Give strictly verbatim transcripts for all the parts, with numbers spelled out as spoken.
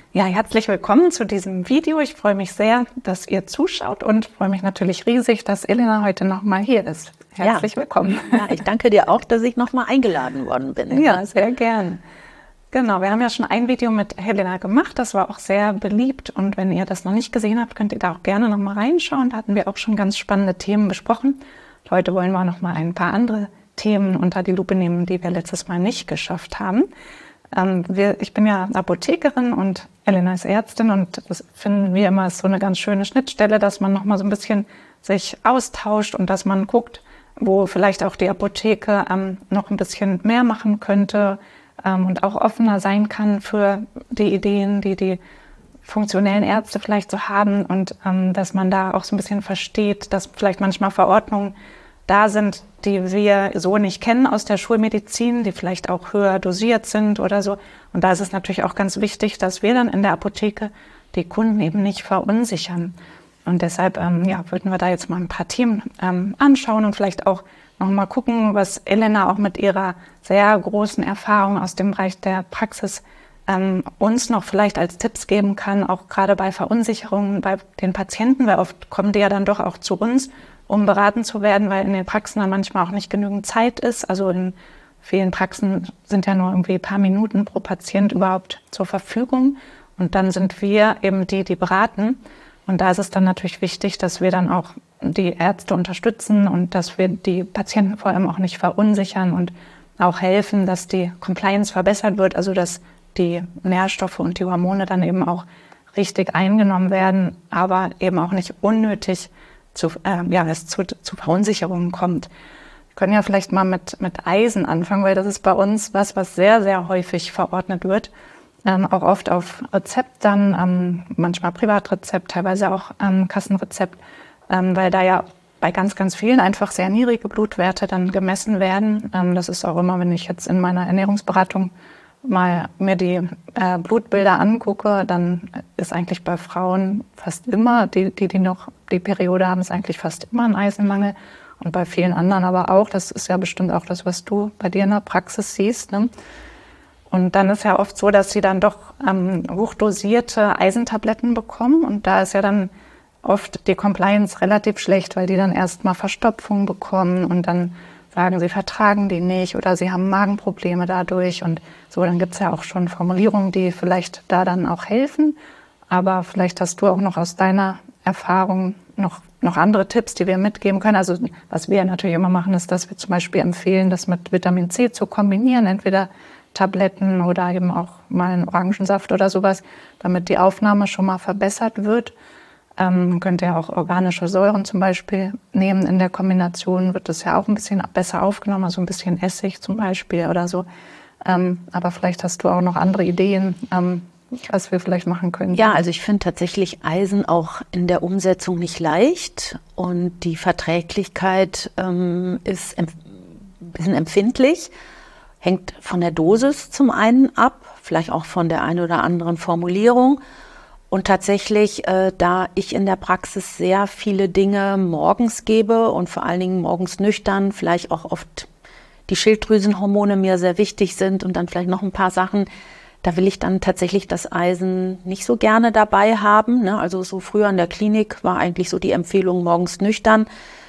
Ja, herzlich willkommen zu diesem Video. Ich freue mich sehr, dass ihr zuschaut und freue mich natürlich riesig, dass Elena heute nochmal hier ist. Herzlich ja. willkommen. Ja, ich danke dir auch, dass ich nochmal eingeladen worden bin. Ja, sehr gern. Genau, wir haben ja schon ein Video mit Helena gemacht, das war auch sehr beliebt und wenn ihr das noch nicht gesehen habt, könnt ihr da auch gerne nochmal reinschauen. Da hatten wir auch schon ganz spannende Themen besprochen. Heute wollen wir nochmal ein paar andere Themen unter die Lupe nehmen, die wir letztes Mal nicht geschafft haben. Ähm, wir, ich bin ja Apothekerin und Elena ist Ärztin und das finden wir immer ist so eine ganz schöne Schnittstelle, dass man nochmal so ein bisschen sich austauscht und dass man guckt, wo vielleicht auch die Apotheke ähm, noch ein bisschen mehr machen könnte, und auch offener sein kann für die Ideen, die die funktionellen Ärzte vielleicht so haben und ähm, dass man da auch so ein bisschen versteht, dass vielleicht manchmal Verordnungen da sind, die wir so nicht kennen aus der Schulmedizin, die vielleicht auch höher dosiert sind oder so. Und da ist es natürlich auch ganz wichtig, dass wir dann in der Apotheke die Kunden eben nicht verunsichern. Und deshalb ähm, ja, würden wir da jetzt mal ein paar Themen ähm, anschauen und vielleicht auch noch mal gucken, was Elena auch mit ihrer sehr großen Erfahrung aus dem Bereich der Praxis ähm, uns noch vielleicht als Tipps geben kann, auch gerade bei Verunsicherungen bei den Patienten, weil oft kommen die ja dann doch auch zu uns, um beraten zu werden, weil in den Praxen dann manchmal auch nicht genügend Zeit ist. Also in vielen Praxen sind ja nur irgendwie ein paar Minuten pro Patient überhaupt zur Verfügung und dann sind wir eben die, die beraten. Und da ist es dann natürlich wichtig, dass wir dann auch die Ärzte unterstützen und dass wir die Patienten vor allem auch nicht verunsichern und auch helfen, dass die Compliance verbessert wird, also dass die Nährstoffe und die Hormone dann eben auch richtig eingenommen werden, aber eben auch nicht unnötig zu, äh, ja, es zu, zu Verunsicherungen kommt. Wir können ja vielleicht mal mit, mit Eisen anfangen, weil das ist bei uns was, was sehr, sehr häufig verordnet wird. Ähm, auch oft auf Rezept dann, ähm, manchmal Privatrezept, teilweise auch ähm, Kassenrezept, ähm, weil da ja bei ganz, ganz vielen einfach sehr niedrige Blutwerte dann gemessen werden. Ähm, das ist auch immer, wenn ich jetzt in meiner Ernährungsberatung mal mir die äh, Blutbilder angucke, dann ist eigentlich bei Frauen fast immer, die, die, die noch die Periode haben, ist eigentlich fast immer ein Eisenmangel. Und bei vielen anderen aber auch. Das ist ja bestimmt auch das, was du bei dir in der Praxis siehst, ne? Und dann ist ja oft so, dass sie dann doch ähm, hochdosierte Eisentabletten bekommen. Und da ist ja dann oft die Compliance relativ schlecht, weil die dann erstmal Verstopfung bekommen und dann sagen, sie vertragen die nicht oder sie haben Magenprobleme dadurch. Und so, dann gibt's ja auch schon Formulierungen, die vielleicht da dann auch helfen. Aber vielleicht hast du auch noch aus deiner Erfahrung noch, noch andere Tipps, die wir mitgeben können. Also was wir natürlich immer machen, ist, dass wir zum Beispiel empfehlen, das mit Vitamin C zu kombinieren. Entweder Tabletten oder eben auch mal einen Orangensaft oder sowas, damit die Aufnahme schon mal verbessert wird. Ähm, man könnte ja auch organische Säuren zum Beispiel nehmen. In der Kombination wird das ja auch ein bisschen besser aufgenommen, also ein bisschen Essig zum Beispiel oder so. Ähm, aber vielleicht hast du auch noch andere Ideen, ähm, was wir vielleicht machen können. Ja, also ich finde tatsächlich Eisen auch in der Umsetzung nicht leicht und die Verträglichkeit ähm, ist ein bisschen empfindlich. Hängt von der Dosis zum einen ab, vielleicht auch von der einen oder anderen Formulierung. Und tatsächlich, äh, da ich in der Praxis sehr viele Dinge morgens gebe und vor allen Dingen morgens nüchtern, vielleicht auch oft die Schilddrüsenhormone mir sehr wichtig sind und dann vielleicht noch ein paar Sachen, da will ich dann tatsächlich das Eisen nicht so gerne dabei haben, ne? Also so früher in der Klinik war eigentlich so die Empfehlung morgens nüchtern.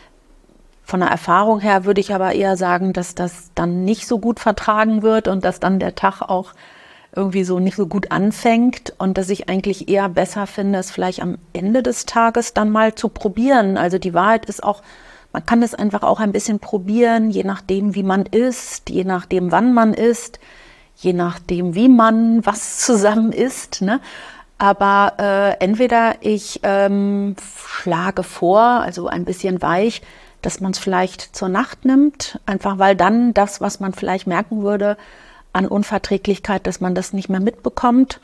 Von der Erfahrung her würde ich aber eher sagen, dass das dann nicht so gut vertragen wird und dass dann der Tag auch irgendwie so nicht so gut anfängt und dass ich eigentlich eher besser finde, es vielleicht am Ende des Tages dann mal zu probieren. Also die Wahrheit ist auch, man kann es einfach auch ein bisschen probieren, je nachdem, wie man isst, je nachdem, wann man isst, je nachdem, wie man was zusammen isst, ne? Aber äh, entweder ich ähm, schlage vor, also ein bisschen weich, dass man es vielleicht zur Nacht nimmt, einfach weil dann das, was man vielleicht merken würde an Unverträglichkeit, dass man das nicht mehr mitbekommt.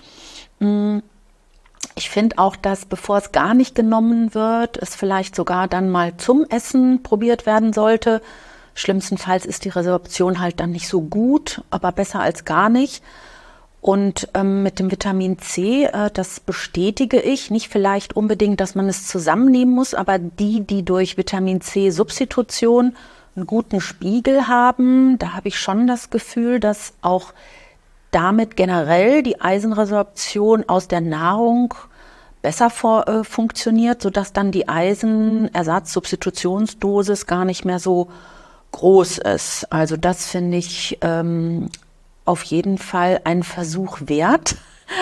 Ich finde auch, dass bevor es gar nicht genommen wird, es vielleicht sogar dann mal zum Essen probiert werden sollte. Schlimmstenfalls ist die Resorption halt dann nicht so gut, aber besser als gar nicht. Und ähm, mit dem Vitamin C, äh, das bestätige ich, nicht vielleicht unbedingt, dass man es zusammennehmen muss, aber die, die durch Vitamin C-Substitution einen guten Spiegel haben, da habe ich schon das Gefühl, dass auch damit generell die Eisenresorption aus der Nahrung besser vor, äh, funktioniert, sodass dann die Eisenersatz-Substitutionsdosis gar nicht mehr so groß ist. Also das finde ich ähm, auf jeden Fall einen Versuch wert.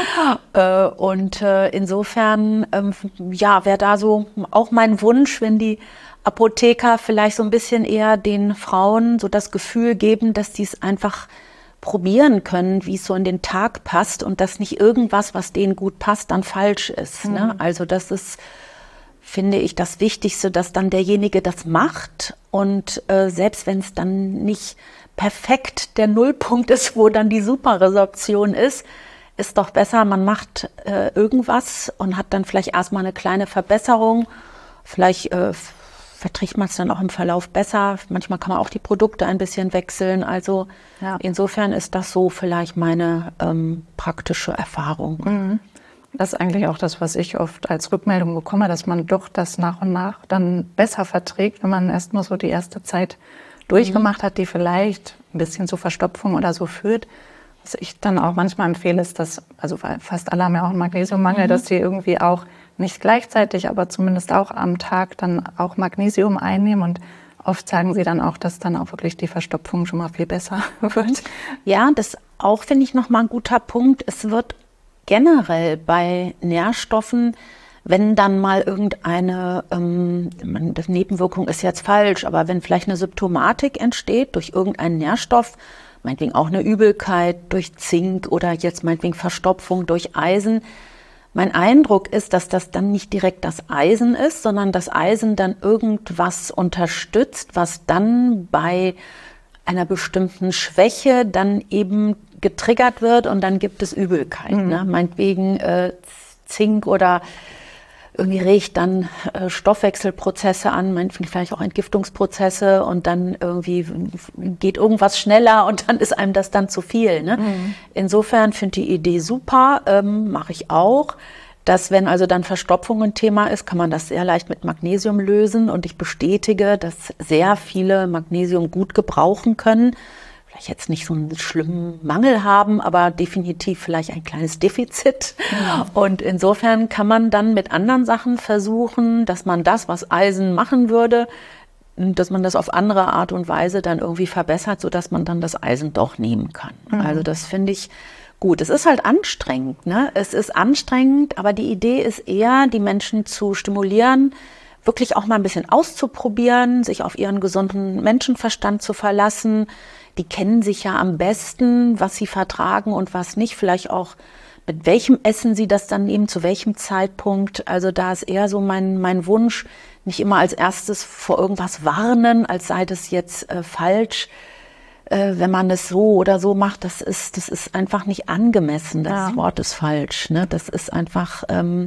äh, und äh, insofern, ähm, ja, wäre da so auch mein Wunsch, wenn die Apotheker vielleicht so ein bisschen eher den Frauen so das Gefühl geben, dass die es einfach probieren können, wie es so in den Tag passt und dass nicht irgendwas, was denen gut passt, dann falsch ist. Mhm. Ne? Also das ist, finde ich, das Wichtigste, dass dann derjenige das macht und äh, selbst wenn es dann nicht perfekt der Nullpunkt ist, wo dann die Superresorption ist, ist doch besser, man macht äh, irgendwas und hat dann vielleicht erstmal eine kleine Verbesserung, vielleicht äh, verträgt man es dann auch im Verlauf besser. Manchmal kann man auch die Produkte ein bisschen wechseln. Also ja. Insofern ist das so vielleicht meine ähm, praktische Erfahrung. Mhm. Das ist eigentlich auch das, was ich oft als Rückmeldung bekomme, dass man doch das nach und nach dann besser verträgt, wenn man erstmal so die erste Zeit durchgemacht mhm. hat, die vielleicht ein bisschen zu Verstopfung oder so führt. Was ich dann auch manchmal empfehle, ist, dass, also fast alle haben ja auch einen Magnesiummangel, mhm. dass die irgendwie auch nicht gleichzeitig, aber zumindest auch am Tag dann auch Magnesium einnehmen und oft sagen sie dann auch, dass dann auch wirklich die Verstopfung schon mal viel besser wird. Ja, das auch finde ich nochmal ein guter Punkt. Es wird generell bei Nährstoffen, wenn dann mal irgendeine, ähm, das Nebenwirkung ist jetzt falsch, aber wenn vielleicht eine Symptomatik entsteht durch irgendeinen Nährstoff, meinetwegen auch eine Übelkeit durch Zink oder jetzt meinetwegen Verstopfung durch Eisen. Mein Eindruck ist, dass das dann nicht direkt das Eisen ist, sondern das Eisen dann irgendwas unterstützt, was dann bei einer bestimmten Schwäche dann eben getriggert wird und dann gibt es Übelkeit. Mhm. Ne? Meinetwegen äh, Zink oder irgendwie regt dann äh, Stoffwechselprozesse an, meinetwegen vielleicht auch Entgiftungsprozesse und dann irgendwie geht irgendwas schneller und dann ist einem das dann zu viel. Ne? Mhm. Insofern finde ich die Idee super, ähm, mache ich auch, dass wenn also dann Verstopfung ein Thema ist, kann man das sehr leicht mit Magnesium lösen und ich bestätige, dass sehr viele Magnesium gut gebrauchen können. Vielleicht jetzt nicht so einen schlimmen Mangel haben, aber definitiv vielleicht ein kleines Defizit. Ja. Und insofern kann man dann mit anderen Sachen versuchen, dass man das, was Eisen machen würde, dass man das auf andere Art und Weise dann irgendwie verbessert, sodass man dann das Eisen doch nehmen kann. Mhm. Also das finde ich gut. Es ist halt anstrengend, ne? Es ist anstrengend, aber die Idee ist eher, die Menschen zu stimulieren, wirklich auch mal ein bisschen auszuprobieren, sich auf ihren gesunden Menschenverstand zu verlassen. Die kennen sich ja am besten, was sie vertragen und was nicht. Vielleicht auch, mit welchem Essen sie das dann nehmen, zu welchem Zeitpunkt. Also da ist eher so mein, mein Wunsch, nicht immer als erstes vor irgendwas warnen, als sei das jetzt äh, falsch. Äh, wenn man es so oder so macht, das ist, das ist einfach nicht angemessen. Das ja. Wort ist falsch. Ne? Das ist einfach ähm,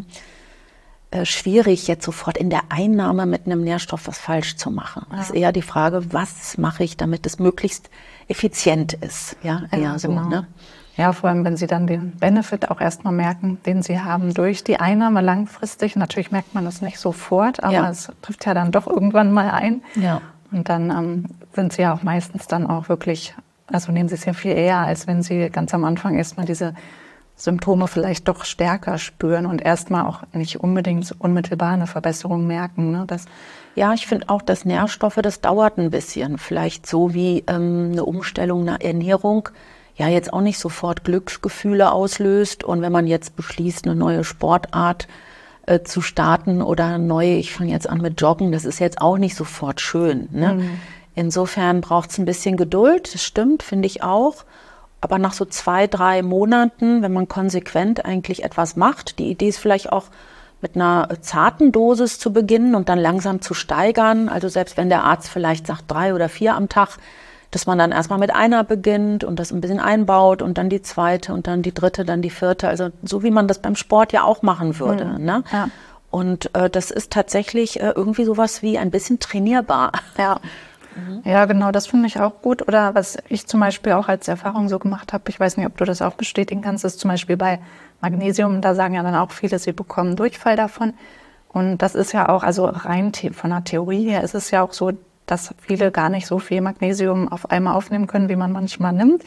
äh, schwierig, jetzt sofort in der Einnahme mit einem Nährstoff was falsch zu machen. Ja. Das ist eher die Frage, was mache ich, damit es möglichst effizient ist. Ja, eher ja, so. Genau. Ne? Ja, vor allem, wenn Sie dann den Benefit auch erstmal merken, den Sie haben durch die Einnahme langfristig. Natürlich merkt man das nicht sofort, aber ja. es trifft ja dann doch irgendwann mal ein. Ja. Und dann ähm, sind Sie ja auch meistens dann auch wirklich, also nehmen Sie es ja viel eher, als wenn Sie ganz am Anfang erstmal diese Symptome vielleicht doch stärker spüren und erstmal auch nicht unbedingt unmittelbar eine Verbesserung merken. Ne? Das ja, ich finde auch, dass Nährstoffe, das dauert ein bisschen. Vielleicht so wie ähm, eine Umstellung, eine Ernährung, ja jetzt auch nicht sofort Glücksgefühle auslöst. Und wenn man jetzt beschließt, eine neue Sportart äh, zu starten oder neu, ich fange jetzt an mit Joggen, das ist jetzt auch nicht sofort schön. Ne? Mhm. Insofern braucht es ein bisschen Geduld, das stimmt, finde ich auch. Aber nach so zwei, drei Monaten, wenn man konsequent eigentlich etwas macht, die Idee ist vielleicht auch mit einer zarten Dosis zu beginnen und dann langsam zu steigern. Also selbst wenn der Arzt vielleicht sagt drei oder vier am Tag, dass man dann erstmal mit einer beginnt und das ein bisschen einbaut und dann die zweite und dann die dritte, dann die vierte. Also so wie man das beim Sport ja auch machen würde. Mhm. Ne? Ja. Und äh, das ist tatsächlich äh, irgendwie sowas wie ein bisschen trainierbar. Ja. Ja, genau, das finde ich auch gut. Oder was ich zum Beispiel auch als Erfahrung so gemacht habe, ich weiß nicht, ob du das auch bestätigen kannst, ist zum Beispiel bei Magnesium, da sagen ja dann auch viele, sie bekommen Durchfall davon. Und das ist ja auch, also rein von der Theorie her ist es ja auch so, dass viele gar nicht so viel Magnesium auf einmal aufnehmen können, wie man manchmal nimmt.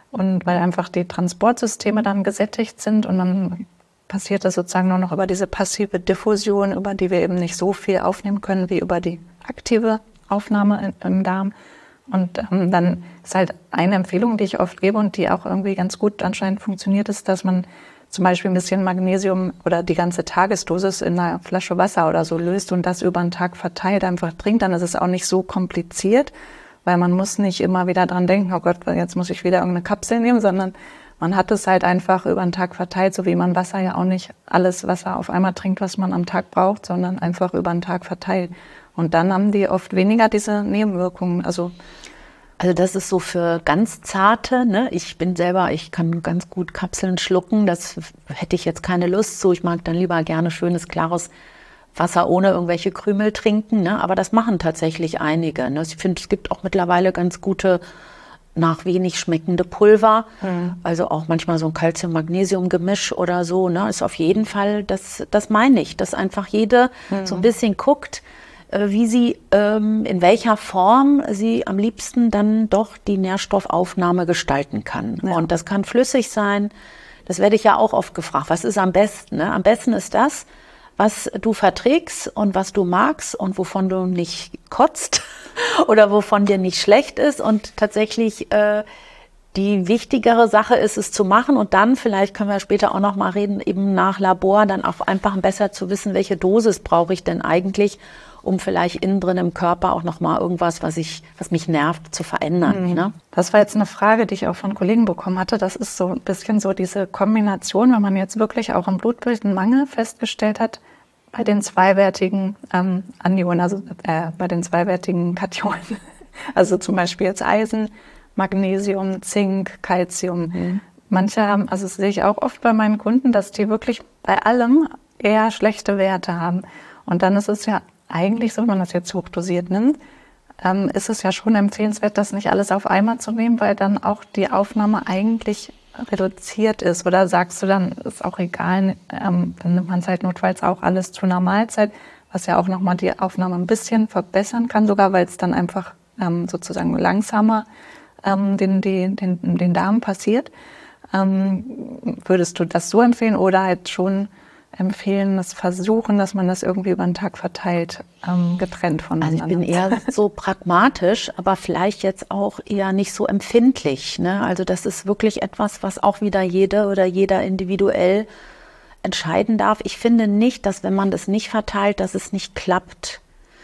Und weil einfach die Transportsysteme dann gesättigt sind und dann passiert das sozusagen nur noch über diese passive Diffusion, über die wir eben nicht so viel aufnehmen können wie über die aktive Aufnahme im Darm. Und ähm, dann ist halt eine Empfehlung, die ich oft gebe und die auch irgendwie ganz gut anscheinend funktioniert, ist, dass man zum Beispiel ein bisschen Magnesium oder die ganze Tagesdosis in einer Flasche Wasser oder so löst und das über den Tag verteilt einfach trinkt. Dann ist es auch nicht so kompliziert, weil man muss nicht immer wieder dran denken, oh Gott, jetzt muss ich wieder irgendeine Kapsel nehmen, sondern man hat es halt einfach über den Tag verteilt, so wie man Wasser ja auch nicht alles Wasser auf einmal trinkt, was man am Tag braucht, sondern einfach über den Tag verteilt. Und dann haben die oft weniger diese Nebenwirkungen. Also Also das ist so für ganz Zarte, ne? Ich bin selber, ich kann ganz gut Kapseln schlucken, das hätte ich jetzt keine Lust zu. Ich mag dann lieber gerne schönes, klares Wasser ohne irgendwelche Krümel trinken, ne? Aber das machen tatsächlich einige, ne? Ich finde, es gibt auch mittlerweile ganz gute, nach wenig schmeckende Pulver, mhm. also auch manchmal so ein Calcium-Magnesium-Gemisch oder so, ne? Ist auf jeden Fall, das, das meine ich, dass einfach jede mhm. so ein bisschen guckt, wie sie, ähm, in welcher Form sie am liebsten dann doch die Nährstoffaufnahme gestalten kann. Ja. Und das kann flüssig sein. Das werde ich ja auch oft gefragt. Was ist am besten? Ne? Am besten ist das, was du verträgst und was du magst und wovon du nicht kotzt oder wovon dir nicht schlecht ist. Und tatsächlich äh, die wichtigere Sache ist, es zu machen. Und dann, vielleicht können wir später auch noch mal reden, eben nach Labor, dann auch einfach besser zu wissen, welche Dosis brauche ich denn eigentlich, um vielleicht innen drin im Körper auch noch mal irgendwas, was ich, was mich nervt, zu verändern. Mhm. Ne? Das war jetzt eine Frage, die ich auch von Kollegen bekommen hatte. Das ist so ein bisschen so diese Kombination, wenn man jetzt wirklich auch im Blutbild einen Mangel festgestellt hat, bei den zweiwertigen ähm, Anionen, also äh, bei den zweiwertigen Kationen. Also zum Beispiel jetzt Eisen, Magnesium, Zink, Calcium. Mhm. Manche haben, also das sehe ich auch oft bei meinen Kunden, dass die wirklich bei allem eher schlechte Werte haben. Und dann ist es ja eigentlich so, wenn man das jetzt hochdosiert nimmt, ähm, ist es ja schon empfehlenswert, das nicht alles auf einmal zu nehmen, weil dann auch die Aufnahme eigentlich reduziert ist. Oder sagst du dann, ist auch egal, ähm, dann nimmt man es halt notfalls auch alles zu einer Mahlzeit, was ja auch nochmal die Aufnahme ein bisschen verbessern kann, sogar weil es dann einfach ähm, sozusagen langsamer ähm, den, den, den, den Darm passiert. Ähm, würdest du das so empfehlen oder halt schon empfehlen, das versuchen, dass man das irgendwie über den Tag verteilt, ähm, getrennt voneinander? Also ich bin eher so pragmatisch, aber vielleicht jetzt auch eher nicht so empfindlich. Ne? Also das ist wirklich etwas, was auch wieder jede oder jeder individuell entscheiden darf. Ich finde nicht, dass wenn man das nicht verteilt, dass es nicht klappt.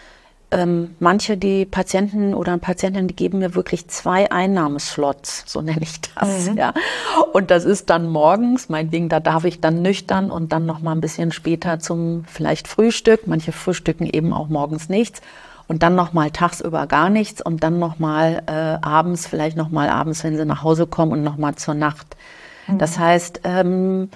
Ähm, manche, die Patienten oder Patientinnen, die geben mir wirklich zwei Einnahmeslots, so nenne ich das. Mhm. Ja. Und das ist dann morgens, meinetwegen, da darf ich dann nüchtern und dann noch mal ein bisschen später zum vielleicht Frühstück. Manche frühstücken eben auch morgens nichts und dann noch mal tagsüber gar nichts und dann noch mal äh, abends, vielleicht noch mal abends, wenn sie nach Hause kommen und noch mal zur Nacht. Mhm. Das heißt, ähm,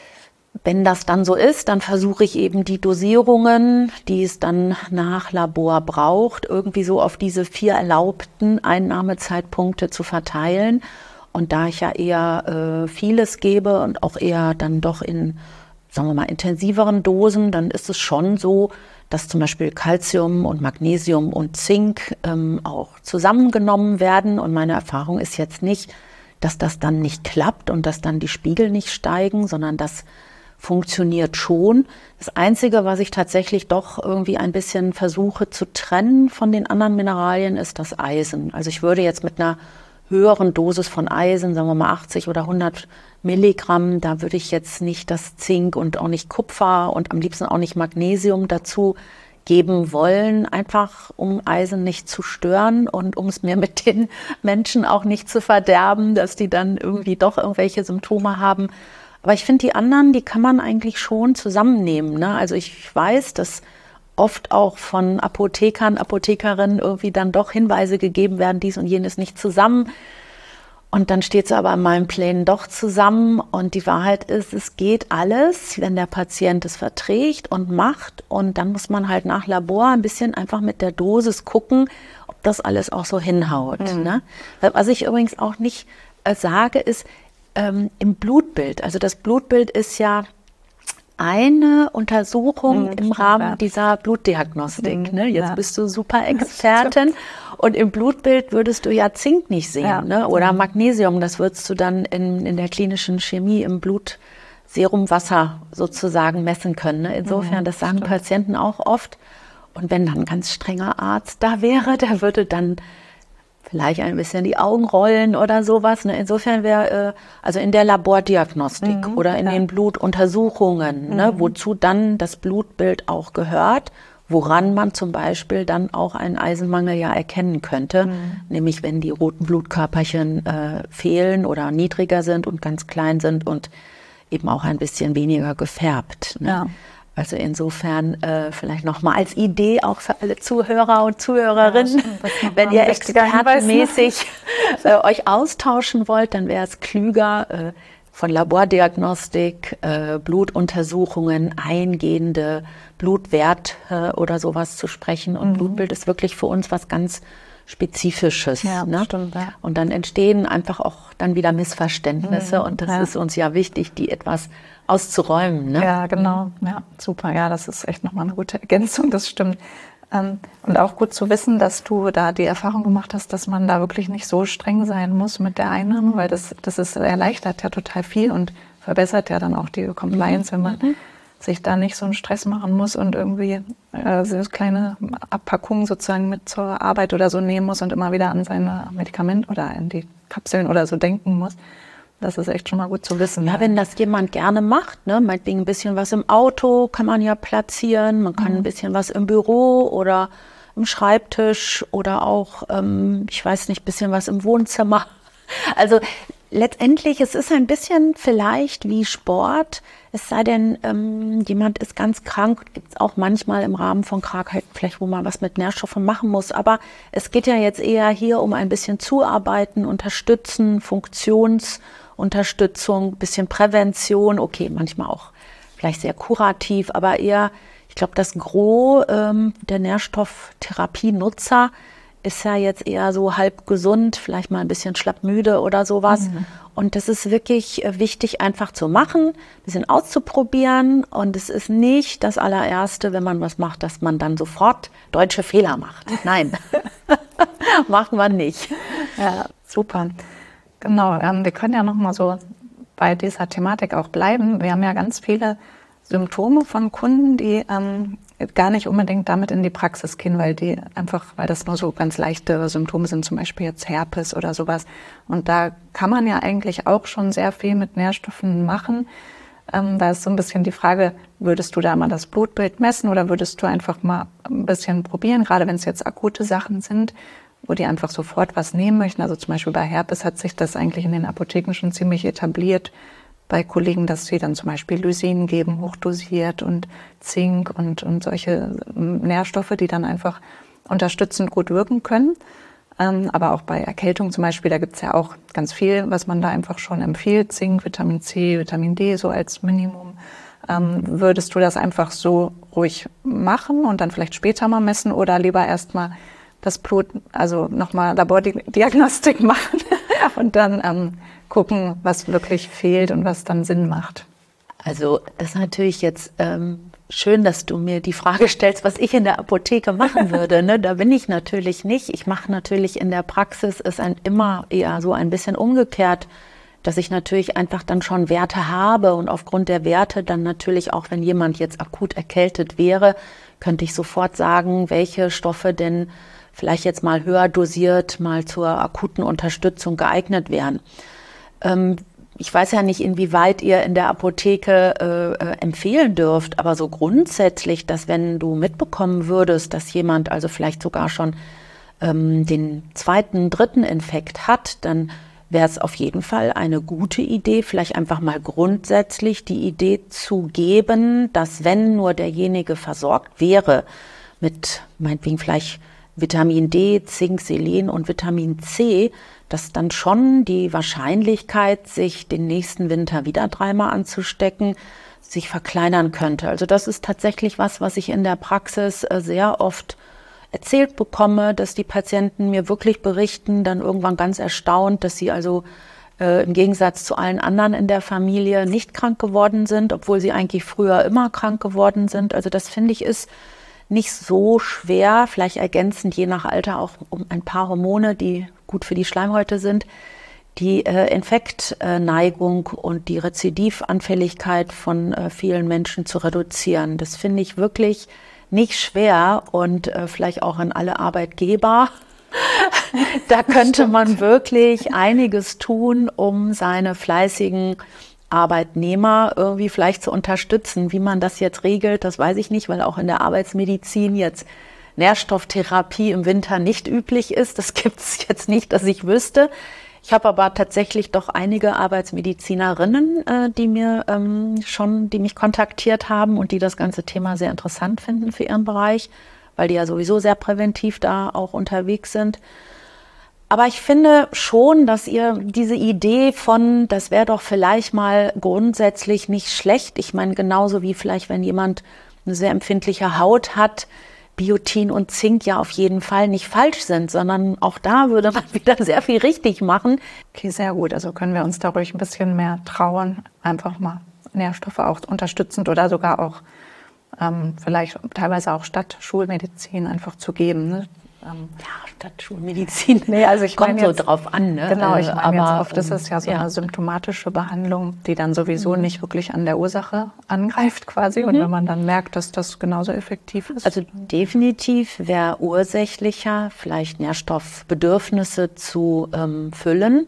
wenn das dann so ist, dann versuche ich eben die Dosierungen, die es dann nach Labor braucht, irgendwie so auf diese vier erlaubten Einnahmezeitpunkte zu verteilen. Und da ich ja eher äh, vieles gebe und auch eher dann doch in, sagen wir mal, intensiveren Dosen, dann ist es schon so, dass zum Beispiel Calcium und Magnesium und Zink ähm, auch zusammengenommen werden. Und meine Erfahrung ist jetzt nicht, dass das dann nicht klappt und dass dann die Spiegel nicht steigen, sondern dass funktioniert schon. Das Einzige, was ich tatsächlich doch irgendwie ein bisschen versuche zu trennen von den anderen Mineralien, ist das Eisen. Also ich würde jetzt mit einer höheren Dosis von Eisen, sagen wir mal achtzig oder hundert Milligramm, da würde ich jetzt nicht das Zink und auch nicht Kupfer und am liebsten auch nicht Magnesium dazu geben wollen, einfach um Eisen nicht zu stören und um es mir mit den Menschen auch nicht zu verderben, dass die dann irgendwie doch irgendwelche Symptome haben. Aber ich finde, die anderen, die kann man eigentlich schon zusammennehmen. Ne? Also ich weiß, dass oft auch von Apothekern, Apothekerinnen irgendwie dann doch Hinweise gegeben werden, dies und jenes nicht zusammen. Und dann steht es aber in meinen Plänen doch zusammen. Und die Wahrheit ist, es geht alles, wenn der Patient es verträgt und macht. Und dann muss man halt nach Labor ein bisschen einfach mit der Dosis gucken, ob das alles auch so hinhaut. Mhm. Ne? Was ich übrigens auch nicht äh, sage, ist, Ähm, im Blutbild, also das Blutbild ist ja eine Untersuchung Mhm, im Rahmen ja. dieser Blutdiagnostik. Mhm, Ne? Jetzt ja. bist du super Expertin und im Blutbild würdest du ja Zink nicht sehen, Ja. ne? Oder Mhm. Magnesium, das würdest du dann in, in der klinischen Chemie im Blutserumwasser sozusagen messen können. Ne? Insofern, Mhm, das sagen stimmt. Patienten auch oft. Und wenn dann ein ganz strenger Arzt da wäre, der würde dann vielleicht ein bisschen die Augen rollen oder sowas. Ne? Insofern wäre, äh, also in der Labordiagnostik Mhm, oder in ja. den Blutuntersuchungen, Mhm. ne? Wozu dann das Blutbild auch gehört, woran man zum Beispiel dann auch einen Eisenmangel ja erkennen könnte, Mhm. nämlich wenn die roten Blutkörperchen äh, fehlen oder niedriger sind und ganz klein sind und eben auch ein bisschen weniger gefärbt. Ne? Ja. Also insofern äh, vielleicht nochmal als Idee auch für alle Zuhörer und Zuhörerinnen, Ja, stimmt. Das ist noch wenn mal ihr ein wichtiger Hinweis, ne? expertenmäßig äh, euch austauschen wollt, dann wäre es klüger, äh, von Labordiagnostik, äh, Blutuntersuchungen, eingehende Blutwert äh, oder sowas zu sprechen. Und Mhm. Blutbild ist wirklich für uns was ganz Spezifisches. Ja, Ne? stimmt, ja. Und dann entstehen einfach auch dann wieder Missverständnisse. Mhm, Und das ja. ist uns ja wichtig, die etwas auszuräumen. Ne? Ja, genau. Ja, super. Ja, das ist echt nochmal eine gute Ergänzung, das stimmt. Ähm, und auch gut zu wissen, dass du da die Erfahrung gemacht hast, dass man da wirklich nicht so streng sein muss mit der Einnahme, weil das, das ist, erleichtert ja total viel und verbessert ja dann auch die Compliance, wenn man sich da nicht so einen Stress machen muss und irgendwie äh, so kleine Abpackungen sozusagen mit zur Arbeit oder so nehmen muss und immer wieder an seine Medikamente oder an die Kapseln oder so denken muss. Das ist echt schon mal gut zu wissen. Ja, wenn das jemand gerne macht, ne, meinetwegen ein bisschen was im Auto kann man ja platzieren, man kann ein bisschen was im Büro oder im Schreibtisch oder auch, ähm, ich weiß nicht, ein bisschen was im Wohnzimmer. Also letztendlich, es ist ein bisschen vielleicht wie Sport, es sei denn, ähm, jemand ist ganz krank, gibt es auch manchmal im Rahmen von Krankheiten vielleicht, wo man was mit Nährstoffen machen muss. Aber es geht ja jetzt eher hier um ein bisschen Zuarbeiten, Unterstützen, Funktionsunterstützung, bisschen Prävention, okay, manchmal auch vielleicht sehr kurativ, aber eher, ich glaube, das Gros ähm, der Nährstofftherapie-Nutzer ist ja jetzt eher so halb gesund, vielleicht mal ein bisschen schlappmüde oder sowas. Mhm. Und das ist wirklich wichtig, einfach zu machen, ein bisschen auszuprobieren. Und es ist nicht das allererste, wenn man was macht, dass man dann sofort deutsche Fehler macht. Nein, macht man nicht. Ja, super. Genau, ähm, wir können ja noch mal so bei dieser Thematik auch bleiben. Wir haben ja ganz viele Symptome von Kunden, die ähm, gar nicht unbedingt damit in die Praxis gehen, weil die einfach, weil das nur so ganz leichte Symptome sind, zum Beispiel jetzt Herpes oder sowas. Und da kann man ja eigentlich auch schon sehr viel mit Nährstoffen machen. Ähm, da ist so ein bisschen die Frage, würdest du da mal das Blutbild messen oder würdest du einfach mal ein bisschen probieren, gerade wenn es jetzt akute Sachen sind, wo die einfach sofort was nehmen möchten. Also zum Beispiel bei Herpes hat sich das eigentlich in den Apotheken schon ziemlich etabliert, bei Kollegen, dass sie dann zum Beispiel Lysin geben, hochdosiert und Zink und, und solche Nährstoffe, die dann einfach unterstützend gut wirken können. Ähm, aber auch bei Erkältung zum Beispiel, da gibt es ja auch ganz viel, was man da einfach schon empfiehlt. Zink, Vitamin C, Vitamin D so als Minimum. Ähm, würdest du das einfach so ruhig machen und dann vielleicht später mal messen oder lieber erstmal das Blut, also nochmal Labordiagnostik machen und dann ähm, gucken, was wirklich fehlt und was dann Sinn macht? Also das ist natürlich jetzt ähm, schön, dass du mir die Frage stellst, was ich in der Apotheke machen würde. Ne? Da bin ich natürlich nicht. Ich mache natürlich in der Praxis, ist ein, immer eher so ein bisschen umgekehrt, dass ich natürlich einfach dann schon Werte habe und aufgrund der Werte dann natürlich auch, wenn jemand jetzt akut erkältet wäre, könnte ich sofort sagen, welche Stoffe denn vielleicht jetzt mal höher dosiert, mal zur akuten Unterstützung geeignet wären. Ähm, ich weiß ja nicht, inwieweit ihr in der Apotheke äh, äh, empfehlen dürft, aber so grundsätzlich, dass wenn du mitbekommen würdest, dass jemand also vielleicht sogar schon ähm, den zweiten, dritten Infekt hat, dann wäre es auf jeden Fall eine gute Idee, vielleicht einfach mal grundsätzlich die Idee zu geben, dass wenn nur derjenige versorgt wäre mit meinetwegen vielleicht Vitamin D, Zink, Selen und Vitamin C, dass dann schon die Wahrscheinlichkeit, sich den nächsten Winter wieder dreimal anzustecken, sich verkleinern könnte. Also das ist tatsächlich was, was ich in der Praxis sehr oft erzählt bekomme, dass die Patienten mir wirklich berichten, dann irgendwann ganz erstaunt, dass sie also äh, im Gegensatz zu allen anderen in der Familie nicht krank geworden sind, obwohl sie eigentlich früher immer krank geworden sind. Also das finde ich ist nicht so schwer, vielleicht ergänzend je nach Alter auch um ein paar Hormone, die gut für die Schleimhäute sind, die äh, Infektneigung und die Rezidivanfälligkeit von äh, vielen Menschen zu reduzieren. Das finde ich wirklich nicht schwer und äh, vielleicht auch an alle Arbeitgeber. Da könnte man wirklich einiges tun, um seine fleißigen Arbeitnehmer irgendwie vielleicht zu unterstützen. Wie man das jetzt regelt, das weiß ich nicht, weil auch in der Arbeitsmedizin jetzt Nährstofftherapie im Winter nicht üblich ist. Das gibt es jetzt nicht, dass ich wüsste. Ich habe aber tatsächlich doch einige Arbeitsmedizinerinnen, äh, die mir ähm, schon, die mich kontaktiert haben und die das ganze Thema sehr interessant finden für ihren Bereich, weil die ja sowieso sehr präventiv da auch unterwegs sind. Aber ich finde schon, dass ihr diese Idee von, das wäre doch vielleicht mal grundsätzlich nicht schlecht. Ich meine, genauso wie vielleicht, wenn jemand eine sehr empfindliche Haut hat, Biotin und Zink ja auf jeden Fall nicht falsch sind, sondern auch da würde man wieder sehr viel richtig machen. Okay, sehr gut. Also können wir uns da ruhig ein bisschen mehr trauen, einfach mal Nährstoffe auch unterstützend oder sogar auch ähm, vielleicht teilweise auch statt Schulmedizin einfach zu geben. Ne? Ähm, ja, statt Schulmedizin. Nee, also ich kommt meine so drauf an. Ne? Genau, ich meine aber jetzt oft ist es ja so ja. eine symptomatische Behandlung, die dann sowieso Mhm. nicht wirklich an der Ursache angreift quasi. Mhm. Und wenn man dann merkt, dass das genauso effektiv ist. Also definitiv wäre ursächlicher, vielleicht Nährstoffbedürfnisse zu ähm, füllen.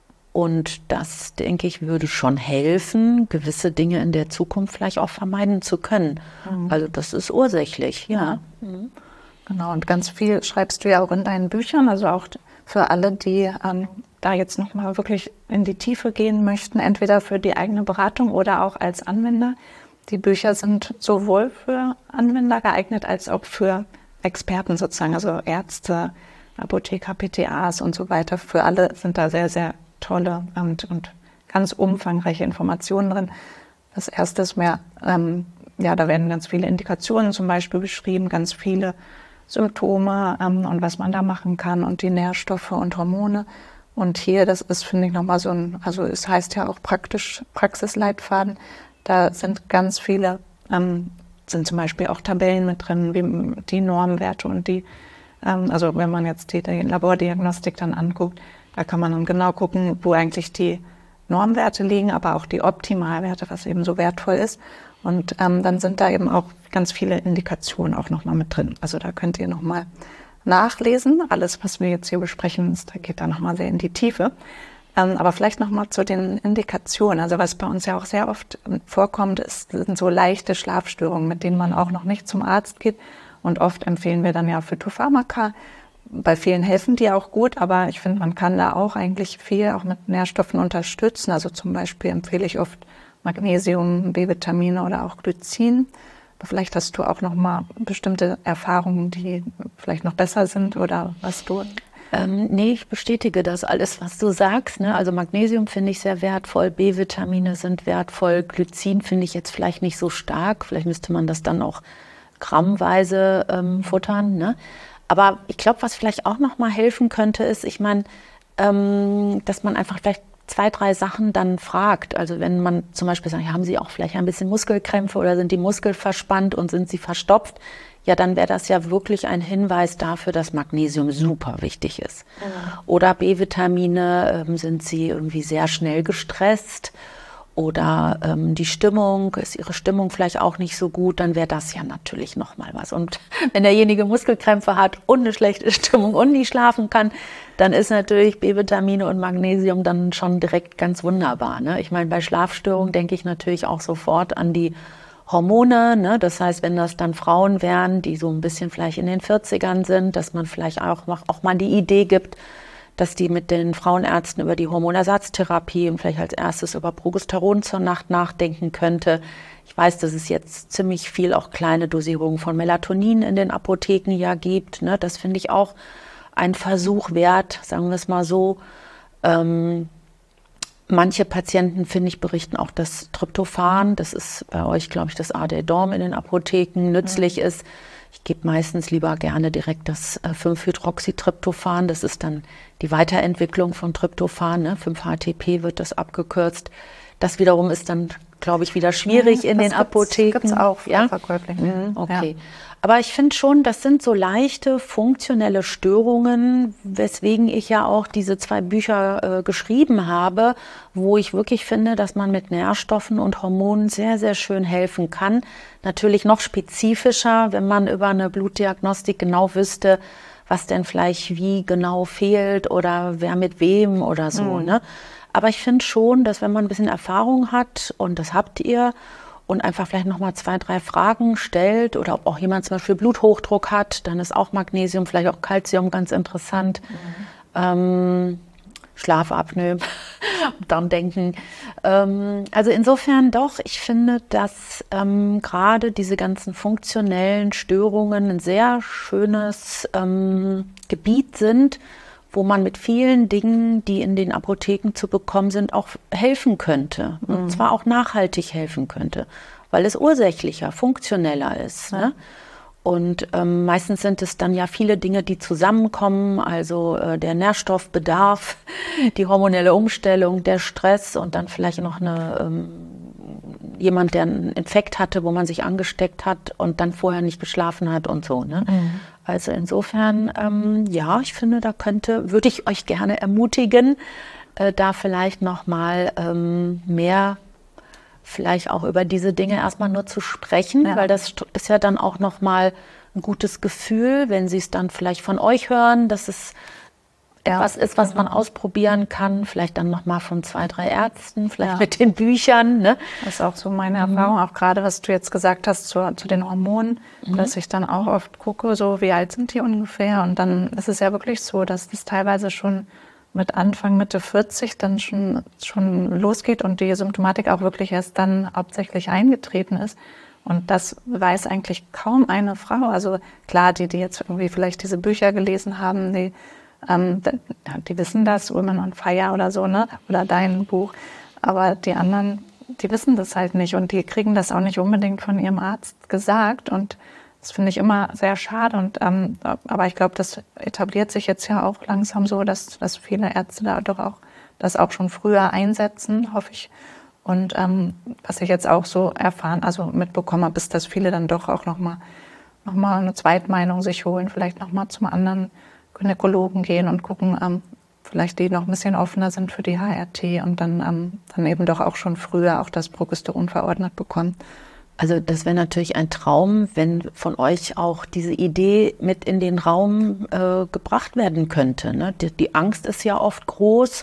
Und das, denke ich, würde schon helfen, gewisse Dinge in der Zukunft vielleicht auch vermeiden zu können. Mhm. Also das ist ursächlich, ja. Mhm. Genau, und ganz viel schreibst du ja auch in deinen Büchern, also auch für alle, die ähm, da jetzt nochmal wirklich in die Tiefe gehen möchten, entweder für die eigene Beratung oder auch als Anwender. Die Bücher sind sowohl für Anwender geeignet als auch für Experten sozusagen, also Ärzte, Apotheker, P T As und so weiter. Für alle sind da sehr, sehr tolle und, und ganz umfangreiche Informationen drin. Das erste ist mehr, ähm, ja, da werden ganz viele Indikationen zum Beispiel beschrieben, ganz viele Symptome ähm, und was man da machen kann und die Nährstoffe und Hormone. Und hier, das ist, finde ich, nochmal so ein, also es heißt ja auch praktisch Praxisleitfaden. Da sind ganz viele, ähm, sind zum Beispiel auch Tabellen mit drin, wie die Normwerte und die, ähm, also wenn man jetzt die, die Labordiagnostik dann anguckt, da kann man dann genau gucken, wo eigentlich die Normwerte liegen, aber auch die Optimalwerte, was eben so wertvoll ist. Und ähm, dann sind da eben auch ganz viele Indikationen auch nochmal mit drin. Also da könnt ihr nochmal nachlesen. Alles, was wir jetzt hier besprechen, ist, da geht da nochmal sehr in die Tiefe. Ähm, aber vielleicht nochmal zu den Indikationen. Also was bei uns ja auch sehr oft vorkommt, ist, sind so leichte Schlafstörungen, mit denen man auch noch nicht zum Arzt geht. Und oft empfehlen wir dann ja Phytopharmaka. Bei vielen helfen die auch gut, aber ich finde, man kann da auch eigentlich viel auch mit Nährstoffen unterstützen. Also zum Beispiel empfehle ich oft Magnesium, B-Vitamine oder auch Glycin. Aber vielleicht hast du auch noch mal bestimmte Erfahrungen, die vielleicht noch besser sind oder was du... Ähm, nee, ich bestätige das alles, was du sagst. Ne? Also Magnesium finde ich sehr wertvoll, B-Vitamine sind wertvoll, Glycin finde ich jetzt vielleicht nicht so stark. Vielleicht müsste man das dann auch grammweise ähm, futtern. Ne? Aber ich glaube, was vielleicht auch noch mal helfen könnte, ist, ich meine, ähm, dass man einfach vielleicht zwei, drei Sachen dann fragt. Also wenn man zum Beispiel sagt, haben Sie auch vielleicht ein bisschen Muskelkrämpfe oder sind die Muskeln verspannt und sind sie verstopft? Ja, dann wäre das ja wirklich ein Hinweis dafür, dass Magnesium super wichtig ist. Ja. Oder B-Vitamine, ähm, sind Sie irgendwie sehr schnell gestresst? Oder ähm, die Stimmung, ist Ihre Stimmung vielleicht auch nicht so gut, dann wäre das ja natürlich nochmal was. Und wenn derjenige Muskelkrämpfe hat und eine schlechte Stimmung und nicht schlafen kann, dann ist natürlich B-Vitamine und Magnesium dann schon direkt ganz wunderbar. Ne? Ich meine, bei Schlafstörungen denke ich natürlich auch sofort an die Hormone. Ne? Das heißt, wenn das dann Frauen wären, die so ein bisschen vielleicht in den vierzigern sind, dass man vielleicht auch, auch mal die Idee gibt, dass die mit den Frauenärzten über die Hormonersatztherapie und vielleicht als erstes über Progesteron zur Nacht nachdenken könnte. Ich weiß, dass es jetzt ziemlich viel auch kleine Dosierungen von Melatonin in den Apotheken ja gibt. Ne? Das finde ich auch ein Versuch wert, sagen wir es mal so. Ähm, Manche Patienten, finde ich, berichten auch, dass Tryptophan, das ist bei euch, glaube ich, das Adeldorm in den Apotheken, nützlich mhm. ist. Ich gebe meistens lieber gerne direkt das äh, fünf-Hydroxytryptophan. Das ist dann die Weiterentwicklung von Tryptophan. Ne? fünf H T P wird das abgekürzt. Das wiederum ist dann, glaube ich, wieder schwierig ja, in den Apotheken. Das gibt es auch ja? verkäuflich. Mhm, okay. Ja. Aber ich finde schon, das sind so leichte funktionelle Störungen, weswegen ich ja auch diese zwei Bücher äh, geschrieben habe, wo ich wirklich finde, dass man mit Nährstoffen und Hormonen sehr, sehr schön helfen kann. Natürlich noch spezifischer, wenn man über eine Blutdiagnostik genau wüsste, was denn vielleicht wie genau fehlt oder wer mit wem oder so. Mhm. Ne? Aber ich finde schon, dass wenn man ein bisschen Erfahrung hat, und das habt ihr, und einfach vielleicht nochmal zwei, drei Fragen stellt oder ob auch jemand zum Beispiel Bluthochdruck hat, dann ist auch Magnesium, vielleicht auch Calcium ganz interessant. Mhm. Ähm, Schlafapnoe, daran denken. Ähm, also insofern doch, ich finde, dass ähm, gerade diese ganzen funktionellen Störungen ein sehr schönes ähm, Gebiet sind, wo man mit vielen Dingen, die in den Apotheken zu bekommen sind, auch helfen könnte. Und mhm. zwar auch nachhaltig helfen könnte, weil es ursächlicher, funktioneller ist. Ja. Ne? Und ähm, meistens sind es dann ja viele Dinge, die zusammenkommen, also äh, der Nährstoffbedarf, die hormonelle Umstellung, der Stress und dann vielleicht noch eine, ähm, jemand, der einen Infekt hatte, wo man sich angesteckt hat und dann vorher nicht geschlafen hat und so. Ne? Mhm. Also insofern, ähm, ja, ich finde, da könnte, würde ich euch gerne ermutigen, äh, da vielleicht noch mal ähm, mehr, vielleicht auch über diese Dinge erstmal nur zu sprechen, ja. weil das ist ja dann auch noch mal ein gutes Gefühl, wenn sie es dann vielleicht von euch hören, dass es ja. etwas ist, was man ausprobieren kann, vielleicht dann noch mal von zwei, drei Ärzten, vielleicht ja. mit den Büchern. Ne? Das ist auch so meine mhm. Erfahrung, auch gerade, was du jetzt gesagt hast zu, zu den Hormonen, mhm. dass ich dann auch oft gucke, so wie alt sind die ungefähr, und dann ist es ja wirklich so, dass das teilweise schon mit Anfang, Mitte vierzig dann schon, schon losgeht und die Symptomatik auch wirklich erst dann hauptsächlich eingetreten ist. Und das weiß eigentlich kaum eine Frau. Also klar, die, die jetzt irgendwie vielleicht diese Bücher gelesen haben, die, ähm, die wissen das, Women on Fire oder so, ne? Oder dein Buch. Aber die anderen, die wissen das halt nicht und die kriegen das auch nicht unbedingt von ihrem Arzt gesagt. Und das finde ich immer sehr schade. Und, ähm, aber ich glaube, das etabliert sich jetzt ja auch langsam so, dass, dass viele Ärzte da doch auch das auch schon früher einsetzen, hoffe ich. Und ähm, was ich jetzt auch so erfahren, also mitbekommen habe, ist, dass viele dann doch auch nochmal noch mal eine Zweitmeinung sich holen, vielleicht nochmal zum anderen Gynäkologen gehen und gucken, ähm, vielleicht die noch ein bisschen offener sind für die H R T und dann, ähm, dann eben doch auch schon früher auch das Progesteron verordnet bekommen. Also das wäre natürlich ein Traum, wenn von euch auch diese Idee mit in den Raum äh, gebracht werden könnte. Ne? Die, die Angst ist ja oft groß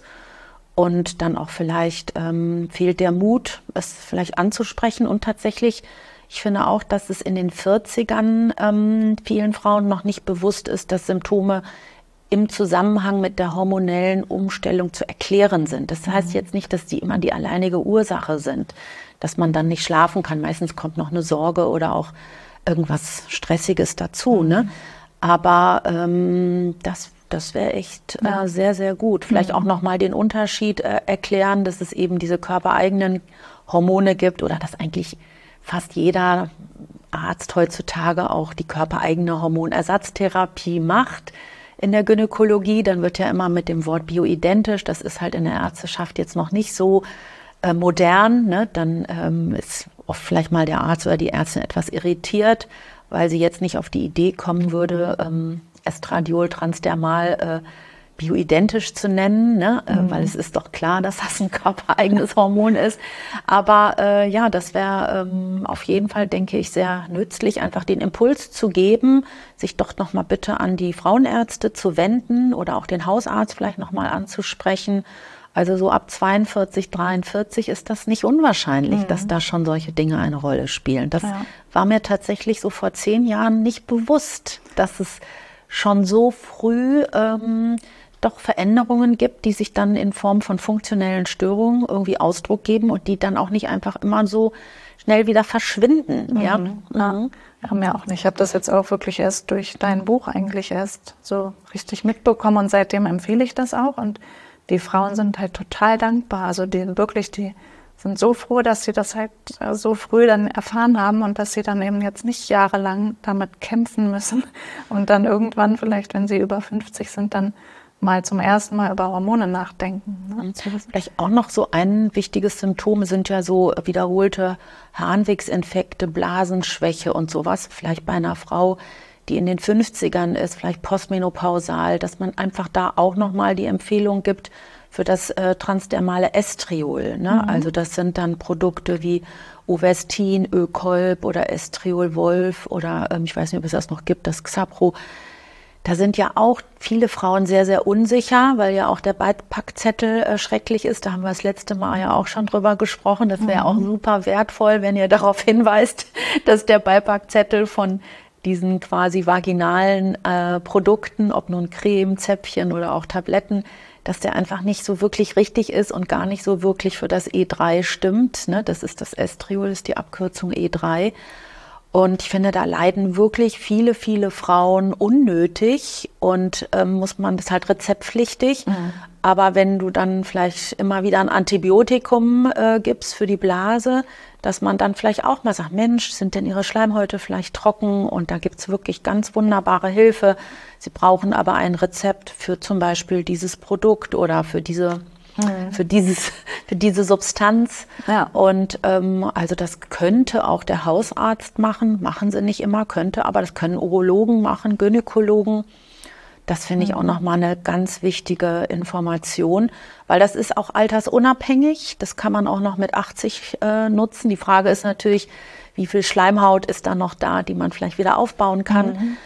und dann auch vielleicht ähm, fehlt der Mut, es vielleicht anzusprechen. Und tatsächlich, ich finde auch, dass es in den vierzigern ähm, vielen Frauen noch nicht bewusst ist, dass Symptome im Zusammenhang mit der hormonellen Umstellung zu erklären sind. Das heißt jetzt nicht, dass die immer die alleinige Ursache sind, dass man dann nicht schlafen kann. Meistens kommt noch eine Sorge oder auch irgendwas Stressiges dazu. Mhm. Ne? Aber ähm, das, das wäre echt äh, ja. sehr, sehr gut. Vielleicht mhm. auch nochmal den Unterschied äh, erklären, dass es eben diese körpereigenen Hormone gibt oder dass eigentlich fast jeder Arzt heutzutage auch die körpereigene Hormonersatztherapie macht. In der Gynäkologie, dann wird ja immer mit dem Wort bioidentisch, das ist halt in der Ärzteschaft jetzt noch nicht so äh, modern, ne? Dann ähm, ist oft vielleicht mal der Arzt oder die Ärztin etwas irritiert, weil sie jetzt nicht auf die Idee kommen würde, ähm, Estradiol transdermal äh, bioidentisch zu nennen, ne? Mhm. äh, weil es ist doch klar, dass das ein körpereigenes Hormon ist. Aber äh, ja, das wäre ähm, auf jeden Fall, denke ich, sehr nützlich, einfach den Impuls zu geben, sich doch noch mal bitte an die Frauenärzte zu wenden oder auch den Hausarzt vielleicht noch mal anzusprechen. Also so ab zweiundvierzig, dreiundvierzig ist das nicht unwahrscheinlich, mhm. dass da schon solche Dinge eine Rolle spielen. Das ja. war mir tatsächlich so vor zehn Jahren nicht bewusst, dass es schon so früh ähm, doch Veränderungen gibt, die sich dann in Form von funktionellen Störungen irgendwie Ausdruck geben und die dann auch nicht einfach immer so schnell wieder verschwinden. Mhm. Ja, ja. Ja, mir auch nicht. Ich habe das jetzt auch wirklich erst durch dein Buch eigentlich erst so richtig mitbekommen und seitdem empfehle ich das auch. Und die Frauen sind halt total dankbar. Also die wirklich, die sind so froh, dass sie das halt so früh dann erfahren haben und dass sie dann eben jetzt nicht jahrelang damit kämpfen müssen und dann irgendwann vielleicht, wenn sie über fünfzig sind, dann mal zum ersten Mal über Hormone nachdenken. Ne? Vielleicht auch noch so ein wichtiges Symptom sind ja so wiederholte Harnwegsinfekte, Blasenschwäche und sowas. Vielleicht bei einer Frau, die in den fünfzigern ist, vielleicht postmenopausal, dass man einfach da auch nochmal die Empfehlung gibt für das äh, transdermale Estriol. Ne? Mhm. Also das sind dann Produkte wie Ovestin, Ökolb oder Estriol Wolf oder ähm, ich weiß nicht, ob es das noch gibt, das Xapro. Da sind ja auch viele Frauen sehr, sehr unsicher, weil ja auch der Beipackzettel äh, schrecklich ist. Da haben wir das letzte Mal ja auch schon drüber gesprochen. Das wäre mhm. auch super wertvoll, wenn ihr darauf hinweist, dass der Beipackzettel von diesen quasi vaginalen äh, Produkten, ob nun Creme, Zäpfchen oder auch Tabletten, dass der einfach nicht so wirklich richtig ist und gar nicht so wirklich für das E drei stimmt. Ne? Das ist das Estriol, das ist die Abkürzung E drei. Und ich finde, da leiden wirklich viele, viele Frauen unnötig und ähm, muss man, das ist halt rezeptpflichtig. Mhm. Aber wenn du dann vielleicht immer wieder ein Antibiotikum äh, gibst für die Blase, dass man dann vielleicht auch mal sagt, Mensch, sind denn Ihre Schleimhäute vielleicht trocken? Und da gibt's wirklich ganz wunderbare Hilfe. Sie brauchen aber ein Rezept für zum Beispiel dieses Produkt oder für diese mhm. für dieses für diese Substanz. Ja. Und ähm, also das könnte auch der Hausarzt machen, machen sie nicht immer, könnte, aber das können Urologen machen, Gynäkologen. Das finde ich mhm. auch nochmal eine ganz wichtige Information, weil das ist auch altersunabhängig. Das kann man auch noch mit achtzig äh, nutzen. Die Frage ist natürlich, wie viel Schleimhaut ist da noch da, die man vielleicht wieder aufbauen kann. Mhm.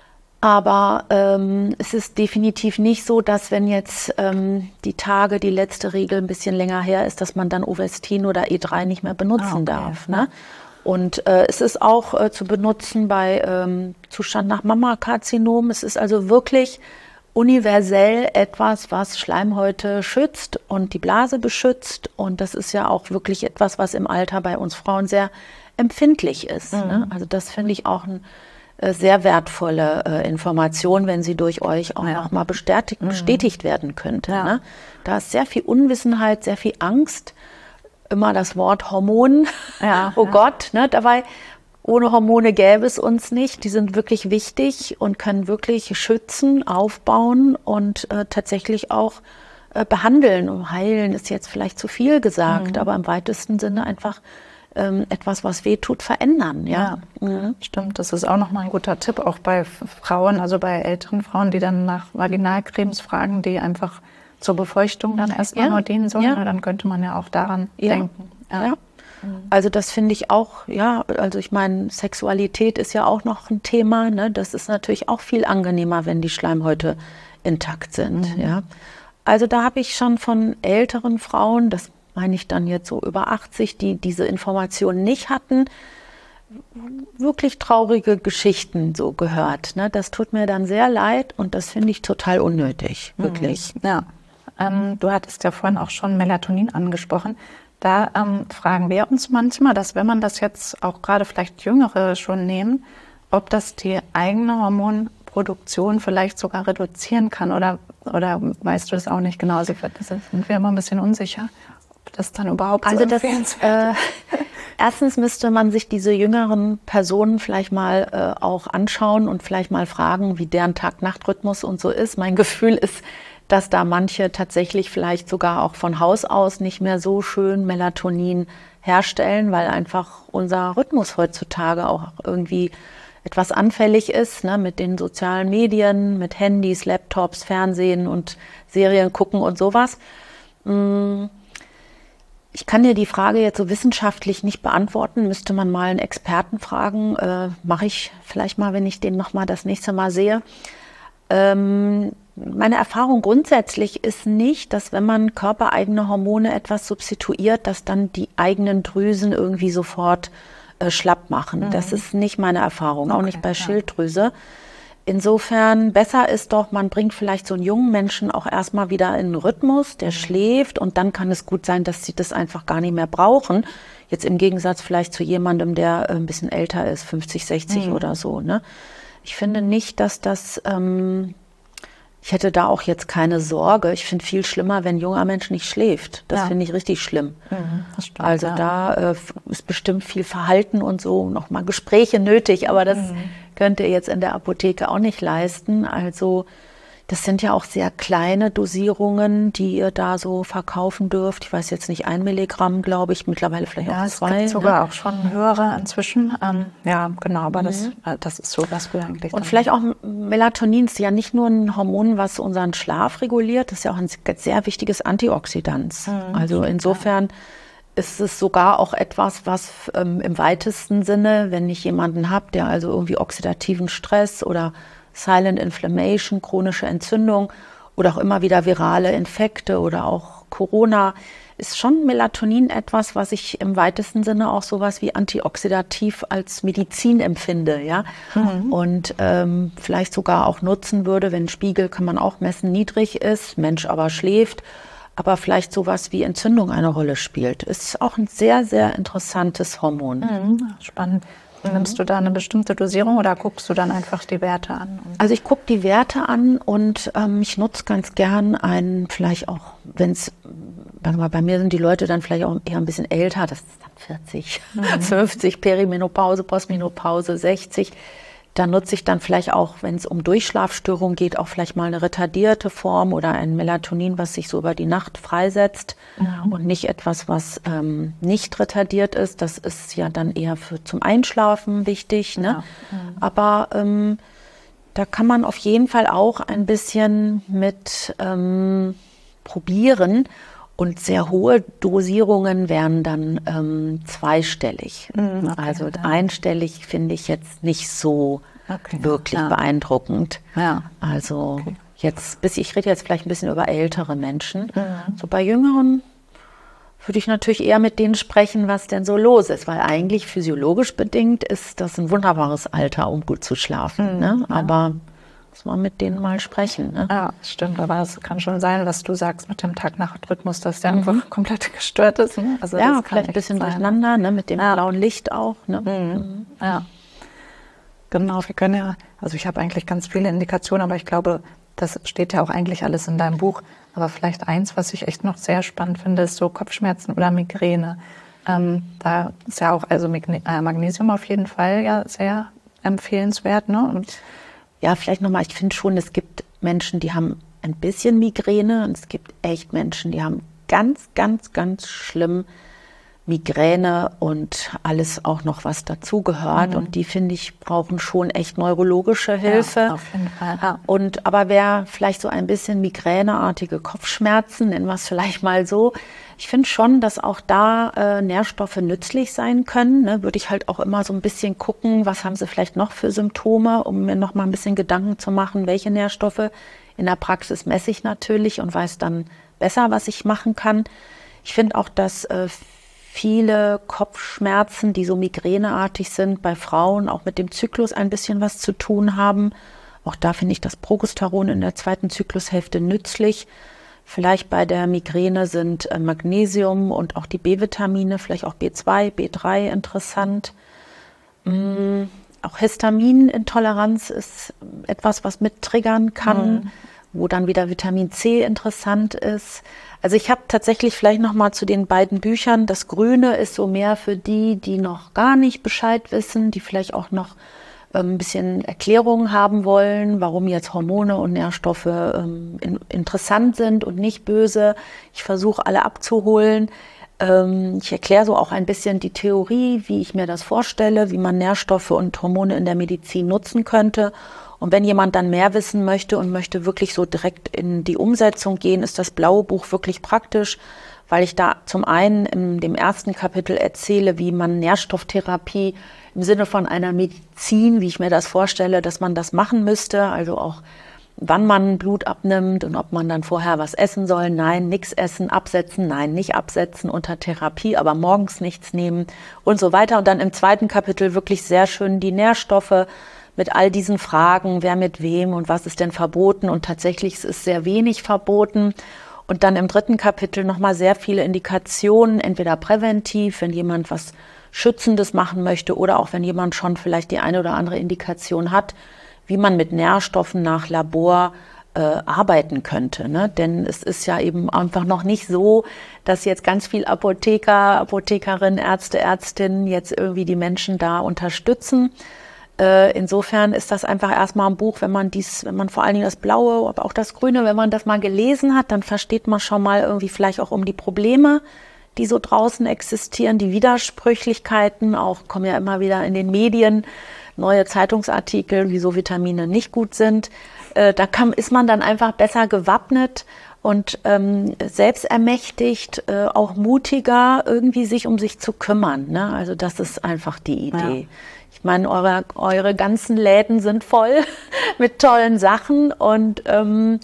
Aber ähm, es ist definitiv nicht so, dass wenn jetzt ähm, die Tage, die letzte Regel ein bisschen länger her ist, dass man dann Ovestin oder E drei nicht mehr benutzen ah, okay. darf. Ne? Und äh, es ist auch äh, zu benutzen bei ähm, Zustand nach Mammakarzinom. Es ist also wirklich universell etwas, was Schleimhäute schützt und die Blase beschützt. Und das ist ja auch wirklich etwas, was im Alter bei uns Frauen sehr empfindlich ist. Mhm. Ne? Also das finde ich auch ein sehr wertvolle äh, Information, wenn sie durch euch auch ja. nochmal bestätigt, mhm. bestätigt werden könnte. Ja. Ne? Da ist sehr viel Unwissenheit, sehr viel Angst. Immer das Wort Hormon. Ja, oh ja. Gott, ne? Dabei, ohne Hormone gäbe es uns nicht. Die sind wirklich wichtig und können wirklich schützen, aufbauen und äh, tatsächlich auch äh, behandeln. Und heilen ist jetzt vielleicht zu viel gesagt, mhm. aber im weitesten Sinne einfach etwas, was weh tut, verändern. Ja, ja mhm. Stimmt. Das ist auch nochmal ein guter Tipp, auch bei Frauen, also bei älteren Frauen, die dann nach Vaginalcremes fragen, die einfach zur Befeuchtung dann erstmal ja. nur dienen sollen. Ja. Dann könnte man ja auch daran ja. denken. Ja. ja. Also das finde ich auch, ja, also ich meine, Sexualität ist ja auch noch ein Thema. Ne? Das ist natürlich auch viel angenehmer, wenn die Schleimhäute intakt sind. Mhm. Ja. Also da habe ich schon von älteren Frauen, das meine ich dann jetzt so über achtzig, die diese Informationen nicht hatten, wirklich traurige Geschichten so gehört. Ne? Das tut mir dann sehr leid und das finde ich total unnötig, wirklich. Mhm. Ja. Ähm, du hattest ja vorhin auch schon Melatonin angesprochen. Da ähm, fragen wir uns manchmal, dass wenn man das jetzt auch gerade vielleicht Jüngere schon nehmen, ob das die eigene Hormonproduktion vielleicht sogar reduzieren kann oder, oder weißt du das auch nicht genau? Also das sind wir immer ein bisschen unsicher. Das dann überhaupt also so das, äh, erstens müsste man sich diese jüngeren Personen vielleicht mal äh, auch anschauen und vielleicht mal fragen, wie deren Tag-Nacht-Rhythmus und so ist. Mein Gefühl ist, dass da manche tatsächlich vielleicht sogar auch von Haus aus nicht mehr so schön Melatonin herstellen, weil einfach unser Rhythmus heutzutage auch irgendwie etwas anfällig ist, ne, mit den sozialen Medien, mit Handys, Laptops, Fernsehen und Serien gucken und sowas. Mm. Ich kann dir die Frage jetzt so wissenschaftlich nicht beantworten, müsste man mal einen Experten fragen. Äh, mache ich vielleicht mal, wenn ich den nochmal das nächste Mal sehe. Ähm, meine Erfahrung grundsätzlich ist nicht, dass wenn man körpereigene Hormone etwas substituiert, dass dann die eigenen Drüsen irgendwie sofort äh, schlapp machen. Mhm. Das ist nicht meine Erfahrung, okay, auch nicht bei ja. Schilddrüse. Insofern besser ist doch, man bringt vielleicht so einen jungen Menschen auch erstmal wieder in einen Rhythmus, der schläft und dann kann es gut sein, dass sie das einfach gar nicht mehr brauchen. Jetzt im Gegensatz vielleicht zu jemandem, der ein bisschen älter ist, fünfzig, sechzig mhm. oder so. Ne? Ich finde nicht, dass das ähm, ich hätte da auch jetzt keine Sorge. Ich finde viel schlimmer, wenn ein junger Mensch nicht schläft. Das Ja. finde ich richtig schlimm. Mhm, das stimmt, also ja. da äh, ist bestimmt viel Verhalten und so, nochmal Gespräche nötig, aber das Mhm. könnt ihr jetzt in der Apotheke auch nicht leisten. Also das sind ja auch sehr kleine Dosierungen, die ihr da so verkaufen dürft. Ich weiß jetzt nicht, ein Milligramm, glaube ich, mittlerweile vielleicht Ja, auch es zwei. gibt sogar ne? auch schon höhere inzwischen. Ähm, ja, genau, aber das, äh, das ist so, was wir eigentlich Und dann- vielleicht auch Melatonin ist ja nicht nur ein Hormon, was unseren Schlaf reguliert, das ist ja auch ein sehr wichtiges Antioxidant. Also insofern ist es sogar auch etwas, was ähm, im weitesten Sinne, wenn ich jemanden habe, der also irgendwie oxidativen Stress oder Silent Inflammation, chronische Entzündung oder auch immer wieder virale Infekte oder auch Corona, ist schon Melatonin etwas, was ich im weitesten Sinne auch sowas wie antioxidativ als Medizin empfinde, ja. Mhm. Und ähm, vielleicht sogar auch nutzen würde, wenn Spiegel, kann man auch messen, niedrig ist, Mensch aber schläft, aber vielleicht sowas wie Entzündung eine Rolle spielt. Ist auch ein sehr, sehr interessantes Hormon. Mhm, spannend. Nimmst du da eine bestimmte Dosierung oder guckst du dann einfach die Werte an? Also ich gucke die Werte an und ähm, ich nutze ganz gern einen, vielleicht auch, wenn es, bei mir sind die Leute dann vielleicht auch eher ein bisschen älter, das ist dann vierzig, mhm. fünfzig, Perimenopause, Postmenopause, sechzig. Da nutze ich dann vielleicht auch, wenn es um Durchschlafstörungen geht, auch vielleicht mal eine retardierte Form oder ein Melatonin, was sich so über die Nacht freisetzt ja. und nicht etwas, was ähm, nicht retardiert ist. Das ist ja dann eher für zum Einschlafen wichtig. Ne? Ja. Mhm. Aber ähm, da kann man auf jeden Fall auch ein bisschen mit ähm, probieren. Und sehr hohe Dosierungen wären dann ähm, zweistellig. Okay, also ja. einstellig finde ich jetzt nicht so okay, wirklich ja. beeindruckend. Ja. Also okay. jetzt, bis ich rede jetzt vielleicht ein bisschen über ältere Menschen. Mhm. So bei Jüngeren würde ich natürlich eher mit denen sprechen, was denn so los ist. Weil eigentlich physiologisch bedingt ist das ein wunderbares Alter, um gut zu schlafen. Mhm, ne? Aber ja. muss man mit denen mal sprechen. Ne? Ja, stimmt. Aber es kann schon sein, was du sagst mit dem Tag-Nacht-Rhythmus, dass der mhm. einfach komplett gestört ist. Ne? Also ja, vielleicht ein bisschen sein. durcheinander, ne? Mit dem ja. blauen Licht auch. Ne? Mhm. Mhm. Ja, genau. Wir können ja, also ich habe eigentlich ganz viele Indikationen, aber ich glaube, das steht ja auch eigentlich alles in deinem Buch. Aber vielleicht eins, was ich echt noch sehr spannend finde, ist so Kopfschmerzen oder Migräne. Ähm, da ist ja auch also Magnesium auf jeden Fall ja sehr empfehlenswert, ne? Und ja, vielleicht nochmal, ich finde schon, es gibt Menschen, die haben ein bisschen Migräne und es gibt echt Menschen, die haben ganz, ganz, ganz schlimm Migräne und alles auch noch, was dazugehört. Mhm. Und die, finde ich, brauchen schon echt neurologische Hilfe. Ja, auf jeden Fall. Ja. Und aber wer vielleicht so ein bisschen migräneartige Kopfschmerzen, nennen wir es vielleicht mal so, ich finde schon, dass auch da äh, Nährstoffe nützlich sein können. Ne? Würde ich halt auch immer so ein bisschen gucken, was haben sie vielleicht noch für Symptome, um mir noch mal ein bisschen Gedanken zu machen, welche Nährstoffe. In der Praxis messe ich natürlich und weiß dann besser, was ich machen kann. Ich finde auch, dass äh, viele Kopfschmerzen, die so migräneartig sind, bei Frauen auch mit dem Zyklus ein bisschen was zu tun haben. Auch da finde ich das Progesteron in der zweiten Zyklushälfte nützlich. Vielleicht bei der Migräne sind Magnesium und auch die B-Vitamine, vielleicht auch B zwei, B drei interessant. Mm, auch Histaminintoleranz ist etwas, was mit triggern kann, mhm. wo dann wieder Vitamin C interessant ist. Also ich habe tatsächlich vielleicht noch mal zu den beiden Büchern, das Grüne ist so mehr für die, die noch gar nicht Bescheid wissen, die vielleicht auch noch ähm, ein bisschen Erklärungen haben wollen, warum jetzt Hormone und Nährstoffe ähm, in, interessant sind und nicht böse. Ich versuche alle abzuholen. Ähm, ich erkläre so auch ein bisschen die Theorie, wie ich mir das vorstelle, wie man Nährstoffe und Hormone in der Medizin nutzen könnte. Und wenn jemand dann mehr wissen möchte und möchte wirklich so direkt in die Umsetzung gehen, ist das blaue Buch wirklich praktisch, weil ich da zum einen in dem ersten Kapitel erzähle, wie man Nährstofftherapie im Sinne von einer Medizin, wie ich mir das vorstelle, dass man das machen müsste, also auch wann man Blut abnimmt und ob man dann vorher was essen soll. Nein, nichts essen, absetzen, nein, nicht absetzen unter Therapie, aber morgens nichts nehmen und so weiter. Und dann im zweiten Kapitel wirklich sehr schön die Nährstoffe mit all diesen Fragen, wer mit wem und was ist denn verboten. Und tatsächlich ist sehr wenig verboten. Und dann im dritten Kapitel nochmal sehr viele Indikationen, entweder präventiv, wenn jemand was Schützendes machen möchte oder auch wenn jemand schon vielleicht die eine oder andere Indikation hat, wie man mit Nährstoffen nach Labor äh, arbeiten könnte. Ne? Denn es ist ja eben einfach noch nicht so, dass jetzt ganz viel Apotheker, Apothekerinnen, Ärzte, Ärztinnen jetzt irgendwie die Menschen da unterstützen. Äh, insofern ist das einfach erstmal ein Buch, wenn man dies, wenn man vor allen Dingen das Blaue, aber auch das Grüne, wenn man das mal gelesen hat, dann versteht man schon mal irgendwie vielleicht auch um die Probleme, die so draußen existieren, die Widersprüchlichkeiten, auch kommen ja immer wieder in den Medien neue Zeitungsartikel, wieso Vitamine nicht gut sind. Äh, da kann, ist man dann einfach besser gewappnet und ähm, selbstermächtigt, äh, auch mutiger, irgendwie sich um sich zu kümmern. Ne? Also das ist einfach die Idee. Ja. Ich meine, eure, eure ganzen Läden sind voll mit tollen Sachen und ähm,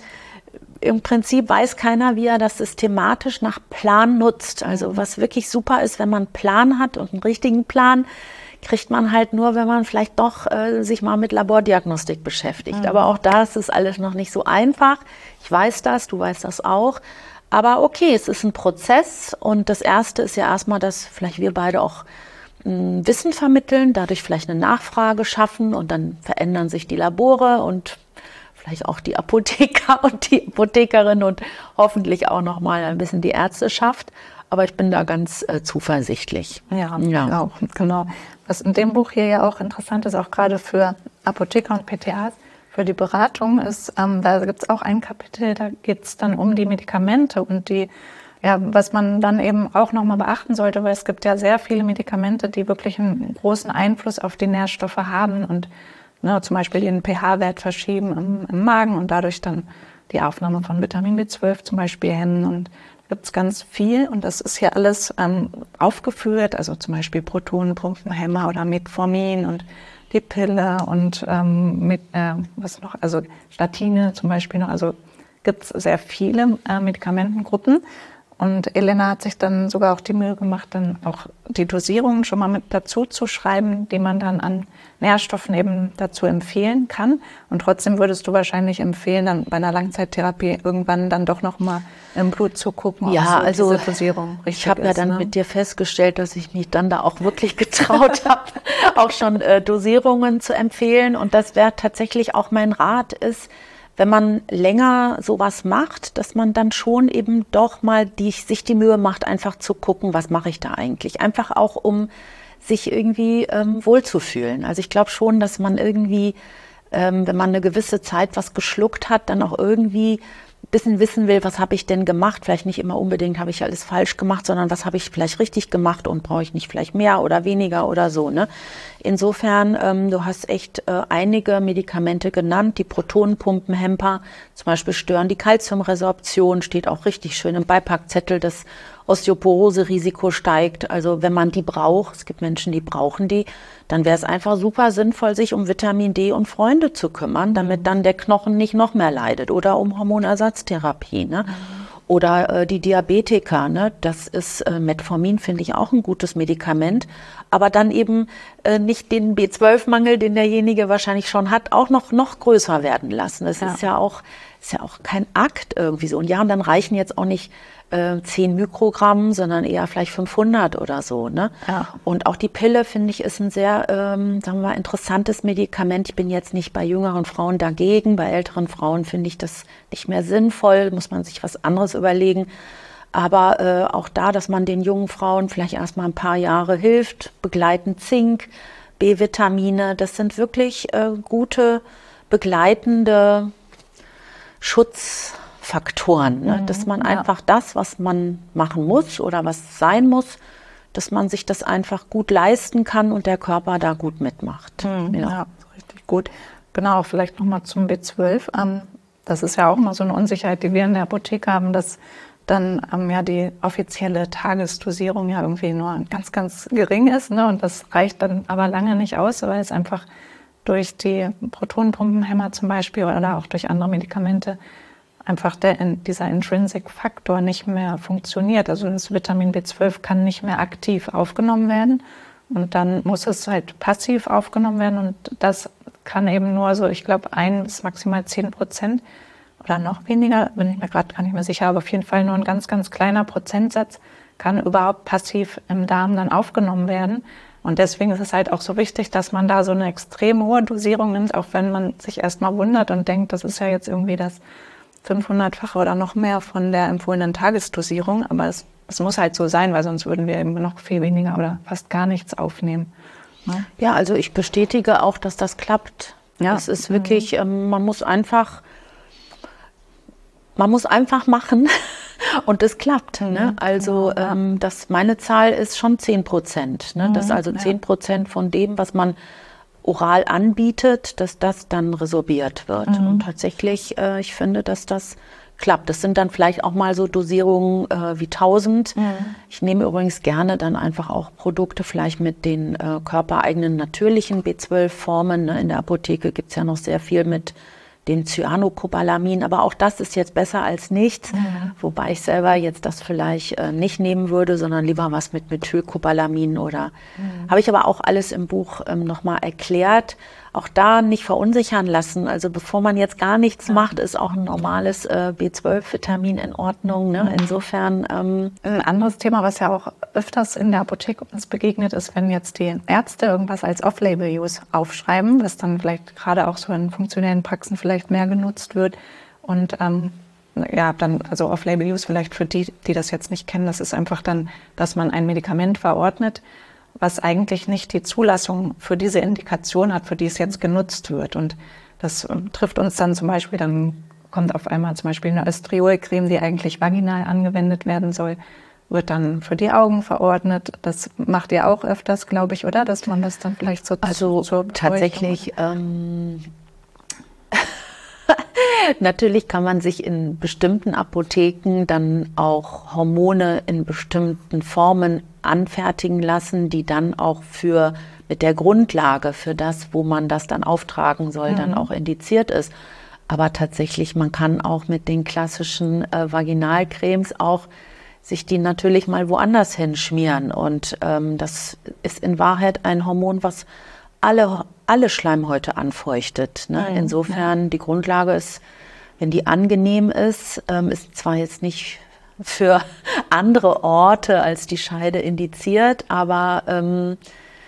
im Prinzip weiß keiner, wie er das systematisch nach Plan nutzt. Also was wirklich super ist, wenn man einen Plan hat und einen richtigen Plan, kriegt man halt nur, wenn man vielleicht doch äh, sich mal mit Labordiagnostik beschäftigt. Mhm. Aber auch da ist es alles noch nicht so einfach. Ich weiß das, du weißt das auch. Aber okay, es ist ein Prozess und das Erste ist ja erstmal, dass vielleicht wir beide auch mh, Wissen vermitteln, dadurch vielleicht eine Nachfrage schaffen und dann verändern sich die Labore und vielleicht auch die Apotheker und die Apothekerin und hoffentlich auch noch mal ein bisschen die Ärzteschaft. Aber ich bin da ganz äh, zuversichtlich. Ja, ja, auch, genau. Was in dem Buch hier ja auch interessant ist, auch gerade für Apotheker und P T As, für die Beratung ist, ähm, da gibt es auch ein Kapitel, da geht es dann um die Medikamente und die, ja, was man dann eben auch nochmal beachten sollte, weil es gibt ja sehr viele Medikamente, die wirklich einen großen Einfluss auf die Nährstoffe haben und ne, zum Beispiel den pH-Wert verschieben im, im Magen und dadurch dann die Aufnahme von Vitamin B zwölf zum Beispiel hemmen und da gibt es ganz viel und das ist hier alles ähm, aufgeführt, also zum Beispiel Protonenpumpenhemmer oder Metformin und die Pille und ähm, mit, äh, was noch, also Statine zum Beispiel noch, also gibt es sehr viele äh, Medikamentengruppen. Und Elena hat sich dann sogar auch die Mühe gemacht, dann auch die Dosierungen schon mal mit dazu zu schreiben, die man dann an Nährstoffen eben dazu empfehlen kann. Und trotzdem würdest du wahrscheinlich empfehlen, dann bei einer Langzeittherapie irgendwann dann doch noch mal im Blut zu gucken, ja, ob so also diese Dosierung richtig ist. Ich habe ja dann ne? mit dir festgestellt, dass ich mich dann da auch wirklich getraut habe, auch schon äh, Dosierungen zu empfehlen. Und das wäre tatsächlich auch mein Rat ist, wenn man länger sowas macht, dass man dann schon eben doch mal die, sich die Mühe macht, einfach zu gucken, was mache ich da eigentlich? Einfach auch, um sich irgendwie ähm, wohlzufühlen. Also ich glaube schon, dass man irgendwie, ähm, wenn man eine gewisse Zeit was geschluckt hat, dann auch irgendwie ein bisschen wissen will, was habe ich denn gemacht? Vielleicht nicht immer unbedingt, habe ich alles falsch gemacht, sondern was habe ich vielleicht richtig gemacht und brauche ich nicht vielleicht mehr oder weniger oder so. Ne? Insofern, ähm, du hast echt äh, einige Medikamente genannt, die Protonenpumpenhemper zum Beispiel stören die Calciumresorption, steht auch richtig schön im Beipackzettel, das Osteoporose-Risiko steigt. Also wenn man die braucht, es gibt Menschen, die brauchen die, dann wäre es einfach super sinnvoll, sich um Vitamin D und Freunde zu kümmern, damit dann der Knochen nicht noch mehr leidet. Oder um Hormonersatztherapie. Ne? Mhm. Oder äh, die Diabetiker, ne? Das ist äh, Metformin, finde ich auch ein gutes Medikament, aber dann eben äh, nicht den B zwölf Mangel, den derjenige wahrscheinlich schon hat, auch noch noch größer werden lassen. Das ja. ist ja auch ist ja auch kein Akt irgendwie so. Und ja, und dann reichen jetzt auch nicht äh, zehn Mikrogramm, sondern eher vielleicht fünfhundert oder so. Ne? Ja. Und auch die Pille, finde ich, ist ein sehr, ähm, sagen wir mal, interessantes Medikament. Ich bin jetzt nicht bei jüngeren Frauen dagegen. Bei älteren Frauen finde ich das nicht mehr sinnvoll. Muss man sich was anderes überlegen. Aber äh, auch da, dass man den jungen Frauen vielleicht erst mal ein paar Jahre hilft, begleitend Zink, B-Vitamine, das sind wirklich äh, gute, begleitende Schutzfaktoren, ne? Mhm, dass man ja. einfach das, was man machen muss oder was sein muss, dass man sich das einfach gut leisten kann und der Körper da gut mitmacht. Mhm, ja. ja, richtig gut. Genau, vielleicht nochmal zum B zwölf. Ähm, das ist ja auch mal so eine Unsicherheit, die wir in der Apotheke haben, dass dann ähm, ja die offizielle Tagesdosierung ja irgendwie nur ganz, ganz gering ist. Ne? Und das reicht dann aber lange nicht aus, weil es einfach durch die Protonenpumpenhemmer zum Beispiel oder auch durch andere Medikamente einfach der, dieser Intrinsic-Faktor nicht mehr funktioniert. Also das Vitamin B zwölf kann nicht mehr aktiv aufgenommen werden und dann muss es halt passiv aufgenommen werden und das kann eben nur so, ich glaube, ein bis maximal zehn Prozent oder noch weniger, bin ich mir gerade gar nicht mehr sicher, aber auf jeden Fall nur ein ganz, ganz kleiner Prozentsatz kann überhaupt passiv im Darm dann aufgenommen werden. Und deswegen ist es halt auch so wichtig, dass man da so eine extrem hohe Dosierung nimmt, auch wenn man sich erstmal wundert und denkt, das ist ja jetzt irgendwie das fünfhundertfache oder noch mehr von der empfohlenen Tagesdosierung. Aber es, es muss halt so sein, weil sonst würden wir eben noch viel weniger oder fast gar nichts aufnehmen. Ne? Ja, also ich bestätige auch, dass das klappt. Ja. Es ist wirklich, ähm, man muss einfach, man muss einfach machen und es klappt. Mhm. Ne? Also genau, ja. ähm, das, meine Zahl ist schon zehn Prozent. Ne? Mhm, das ist also zehn Prozent von dem, was man oral anbietet, dass das dann resorbiert wird. Mhm. Und tatsächlich, äh, ich finde, dass das klappt. Das sind dann vielleicht auch mal so Dosierungen äh, wie tausend. Mhm. Ich nehme übrigens gerne dann einfach auch Produkte vielleicht mit den äh, körpereigenen natürlichen B zwölf Formen. Ne? In der Apotheke gibt es ja noch sehr viel mit den Cyanocobalamin, aber auch das ist jetzt besser als nichts, mhm. wobei ich selber jetzt das vielleicht äh, nicht nehmen würde, sondern lieber was mit Methylcobalamin oder mhm. habe ich aber auch alles im Buch ähm, nochmal erklärt. Auch da nicht verunsichern lassen. Also bevor man jetzt gar nichts ja. macht, ist auch ein normales äh, B zwölf Vitamin in Ordnung. Ne? Insofern ähm, ein anderes Thema, was ja auch öfters in der Apotheke uns begegnet, ist, wenn jetzt die Ärzte irgendwas als Off-Label-Use aufschreiben, was dann vielleicht gerade auch so in funktionellen Praxen vielleicht mehr genutzt wird. Und ähm, ja, dann, also Off-Label-Use vielleicht für die, die das jetzt nicht kennen, das ist einfach dann, dass man ein Medikament verordnet, was eigentlich nicht die Zulassung für diese Indikation hat, für die es jetzt genutzt wird. Und das äh, trifft uns dann zum Beispiel, dann kommt auf einmal zum Beispiel eine Östriolcreme, die eigentlich vaginal angewendet werden soll, wird dann für die Augen verordnet. Das macht ihr auch öfters, glaube ich, oder? Dass man das dann vielleicht so Also zur tatsächlich ähm, natürlich kann man sich in bestimmten Apotheken dann auch Hormone in bestimmten Formen anfertigen lassen, die dann auch für mit der Grundlage für das, wo man das dann auftragen soll, mhm. dann auch indiziert ist. Aber tatsächlich, man kann auch mit den klassischen äh, Vaginalcremes auch sich die natürlich mal woanders hinschmieren. Und ähm, das ist in Wahrheit ein Hormon, was alle, alle Schleimhäute anfeuchtet. Ne? Mhm. Insofern, die Grundlage ist, wenn die angenehm ist, ähm, ist zwar jetzt nicht für andere Orte als die Scheide indiziert, aber ähm,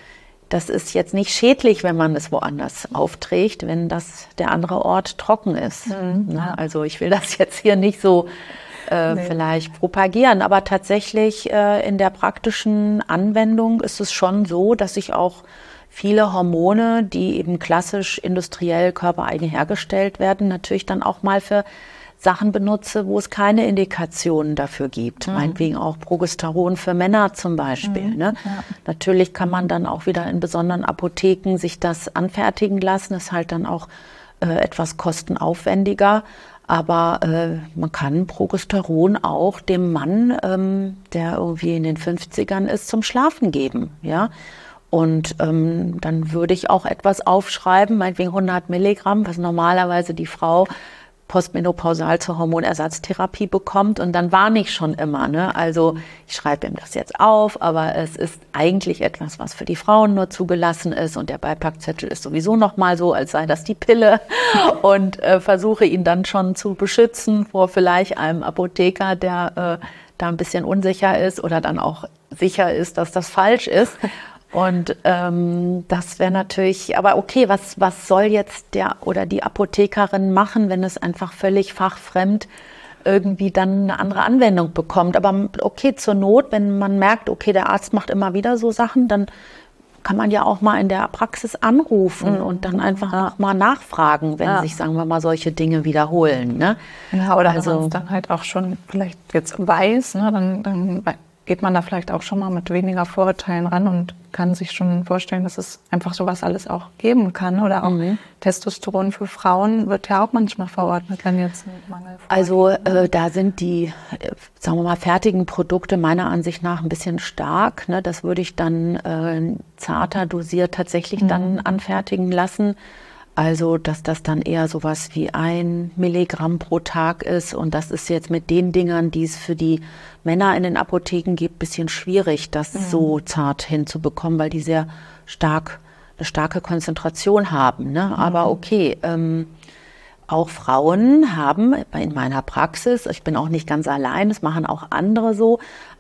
das ist jetzt nicht schädlich, wenn man es woanders aufträgt, wenn das der andere Ort trocken ist. Mhm. Ne? Also ich will das jetzt hier nicht so äh, nee. vielleicht propagieren, aber tatsächlich äh, in der praktischen Anwendung ist es schon so, dass ich auch viele Hormone, die eben klassisch industriell körpereigen hergestellt werden, natürlich dann auch mal für Sachen benutze, wo es keine Indikationen dafür gibt. Mhm. Meinetwegen auch Progesteron für Männer zum Beispiel. Mhm. Ne? Ja. Natürlich kann man dann auch wieder in besonderen Apotheken sich das anfertigen lassen. Ist halt dann auch äh, etwas kostenaufwendiger. Aber äh, man kann Progesteron auch dem Mann, ähm, der irgendwie in den fünfzigern ist, zum Schlafen geben. Ja. Und ähm, dann würde ich auch etwas aufschreiben, meinetwegen hundert Milligramm, was normalerweise die Frau postmenopausal zur Hormonersatztherapie bekommt. Und dann warne ich schon immer. Ne? Also ich schreibe ihm das jetzt auf, aber es ist eigentlich etwas, was für die Frauen nur zugelassen ist. Und der Beipackzettel ist sowieso noch mal so, als sei das die Pille. Und äh, versuche ihn dann schon zu beschützen vor vielleicht einem Apotheker, der äh, da ein bisschen unsicher ist oder dann auch sicher ist, dass das falsch ist. Und ähm, das wäre natürlich, aber okay, was, was soll jetzt der oder die Apothekerin machen, wenn es einfach völlig fachfremd irgendwie dann eine andere Anwendung bekommt? Aber okay, zur Not, wenn man merkt, okay, der Arzt macht immer wieder so Sachen, dann kann man ja auch mal in der Praxis anrufen mhm. und dann einfach ja. auch mal nachfragen, wenn ja. sich, sagen wir mal, solche Dinge wiederholen. Ne? Ja, oder also, wenn man es dann halt auch schon vielleicht jetzt weiß, ne, dann, dann geht man da vielleicht auch schon mal mit weniger Vorurteilen ran und kann sich schon vorstellen, dass es einfach sowas alles auch geben kann. Oder auch mhm. Testosteron für Frauen wird ja auch manchmal verordnet, wenn jetzt ein Mangel vorliegt. Also äh, da sind die, äh, sagen wir mal, fertigen Produkte meiner Ansicht nach ein bisschen stark. Ne? Das würde ich dann äh, zarter dosiert tatsächlich mhm. dann anfertigen lassen. Also, dass das dann eher sowas wie ein Milligramm pro Tag ist. Und das ist jetzt mit den Dingern, die es für die Männer in den Apotheken gibt, ein bisschen schwierig, das mhm. so zart hinzubekommen, weil die sehr stark, eine starke Konzentration haben. Ne? Mhm. Aber okay, ähm, auch Frauen haben in meiner Praxis, ich bin auch nicht ganz allein, das machen auch andere so,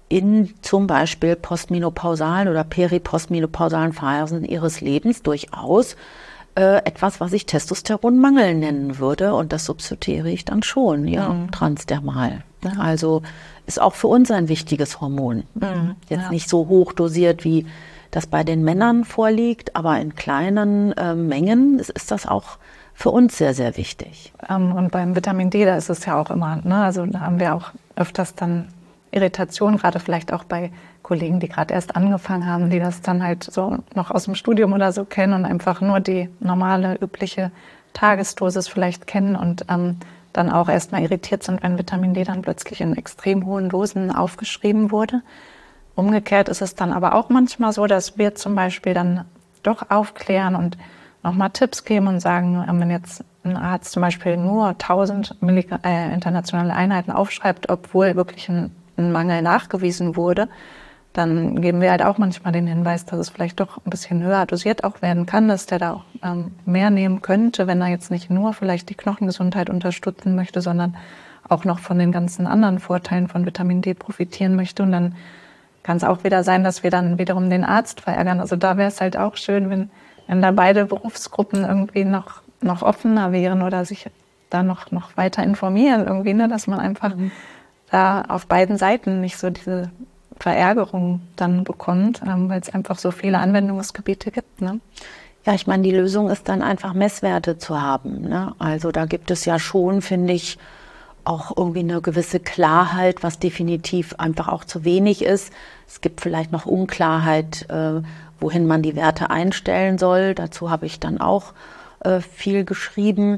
in zum Beispiel postmenopausalen oder peripostmenopausalen Phasen ihres Lebens durchaus äh, etwas, was ich Testosteronmangel nennen würde. Und das substituiere ich dann schon, ja, mhm. transdermal. Ja, also ist auch für uns ein wichtiges Hormon. Mhm, Jetzt ja. nicht so hoch dosiert, wie das bei den Männern vorliegt, aber in kleinen äh, Mengen ist, ist das auch für uns sehr, sehr wichtig. Ähm, und beim Vitamin D, da ist es ja auch immer, ne? Also da haben wir auch öfters dann Irritation, gerade vielleicht auch bei Kollegen, die gerade erst angefangen haben, die das dann halt so noch aus dem Studium oder so kennen und einfach nur die normale, übliche Tagesdosis vielleicht kennen und ähm, dann auch erstmal irritiert sind, wenn Vitamin D dann plötzlich in extrem hohen Dosen aufgeschrieben wurde. Umgekehrt ist es dann aber auch manchmal so, dass wir zum Beispiel dann doch aufklären und nochmal Tipps geben und sagen, wenn jetzt ein Arzt zum Beispiel nur tausend Milligramm, äh, internationale Einheiten aufschreibt, obwohl wirklich ein, ein Mangel nachgewiesen wurde, dann geben wir halt auch manchmal den Hinweis, dass es vielleicht doch ein bisschen höher dosiert auch werden kann, dass der da auch ähm, mehr nehmen könnte, wenn er jetzt nicht nur vielleicht die Knochengesundheit unterstützen möchte, sondern auch noch von den ganzen anderen Vorteilen von Vitamin D profitieren möchte. Und dann kann es auch wieder sein, dass wir dann wiederum den Arzt verärgern. Also da wäre es halt auch schön, wenn, wenn da beide Berufsgruppen irgendwie noch, noch offener wären oder sich da noch, noch weiter informieren irgendwie, ne? Dass man einfach mhm. da auf beiden Seiten nicht so diese Verärgerung dann bekommt, ähm, weil es einfach so viele Anwendungsgebiete gibt. Ne? Ja, ich meine, die Lösung ist dann einfach Messwerte zu haben. Ne? Also da gibt es ja schon, finde ich, auch irgendwie eine gewisse Klarheit, was definitiv einfach auch zu wenig ist. Es gibt vielleicht noch Unklarheit, äh, wohin man die Werte einstellen soll. Dazu habe ich dann auch äh, viel geschrieben.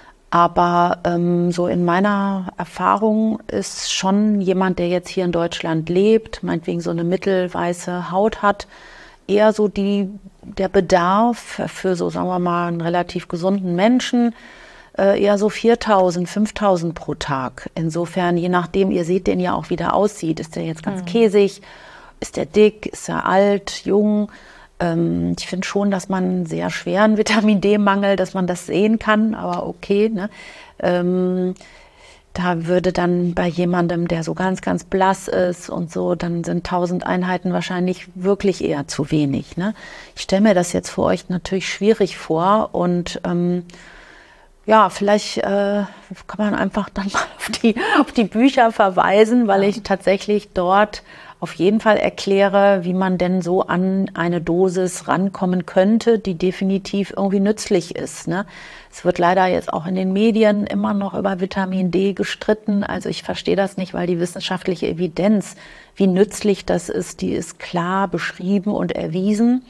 Aber ähm, so in meiner Erfahrung ist schon jemand, der jetzt hier in Deutschland lebt, meinetwegen so eine mittelweiße Haut hat, eher so die, der Bedarf für so, sagen wir mal, einen relativ gesunden Menschen, äh, eher so viertausend, fünftausend pro Tag. Insofern, je nachdem, ihr seht den ja auch, wie der aussieht. Ist der jetzt ganz mhm. käsig? Ist der dick? Ist er alt, jung? Ich finde schon, dass man einen sehr schweren Vitamin D-Mangel, dass man das sehen kann, aber okay. Ne? Ähm, da würde dann bei jemandem, der so ganz, ganz blass ist und so, dann sind tausend Einheiten wahrscheinlich wirklich eher zu wenig. Ne? Ich stelle mir das jetzt für euch natürlich schwierig vor und ähm, ja, vielleicht äh, kann man einfach dann mal auf die, auf die Bücher verweisen, weil ich tatsächlich dort auf jeden Fall erkläre, wie man denn so an eine Dosis rankommen könnte, die definitiv irgendwie nützlich ist. Ne? Es wird leider jetzt auch in den Medien immer noch über Vitamin D gestritten. Also ich verstehe das nicht, weil die wissenschaftliche Evidenz, wie nützlich das ist, die ist klar beschrieben und erwiesen.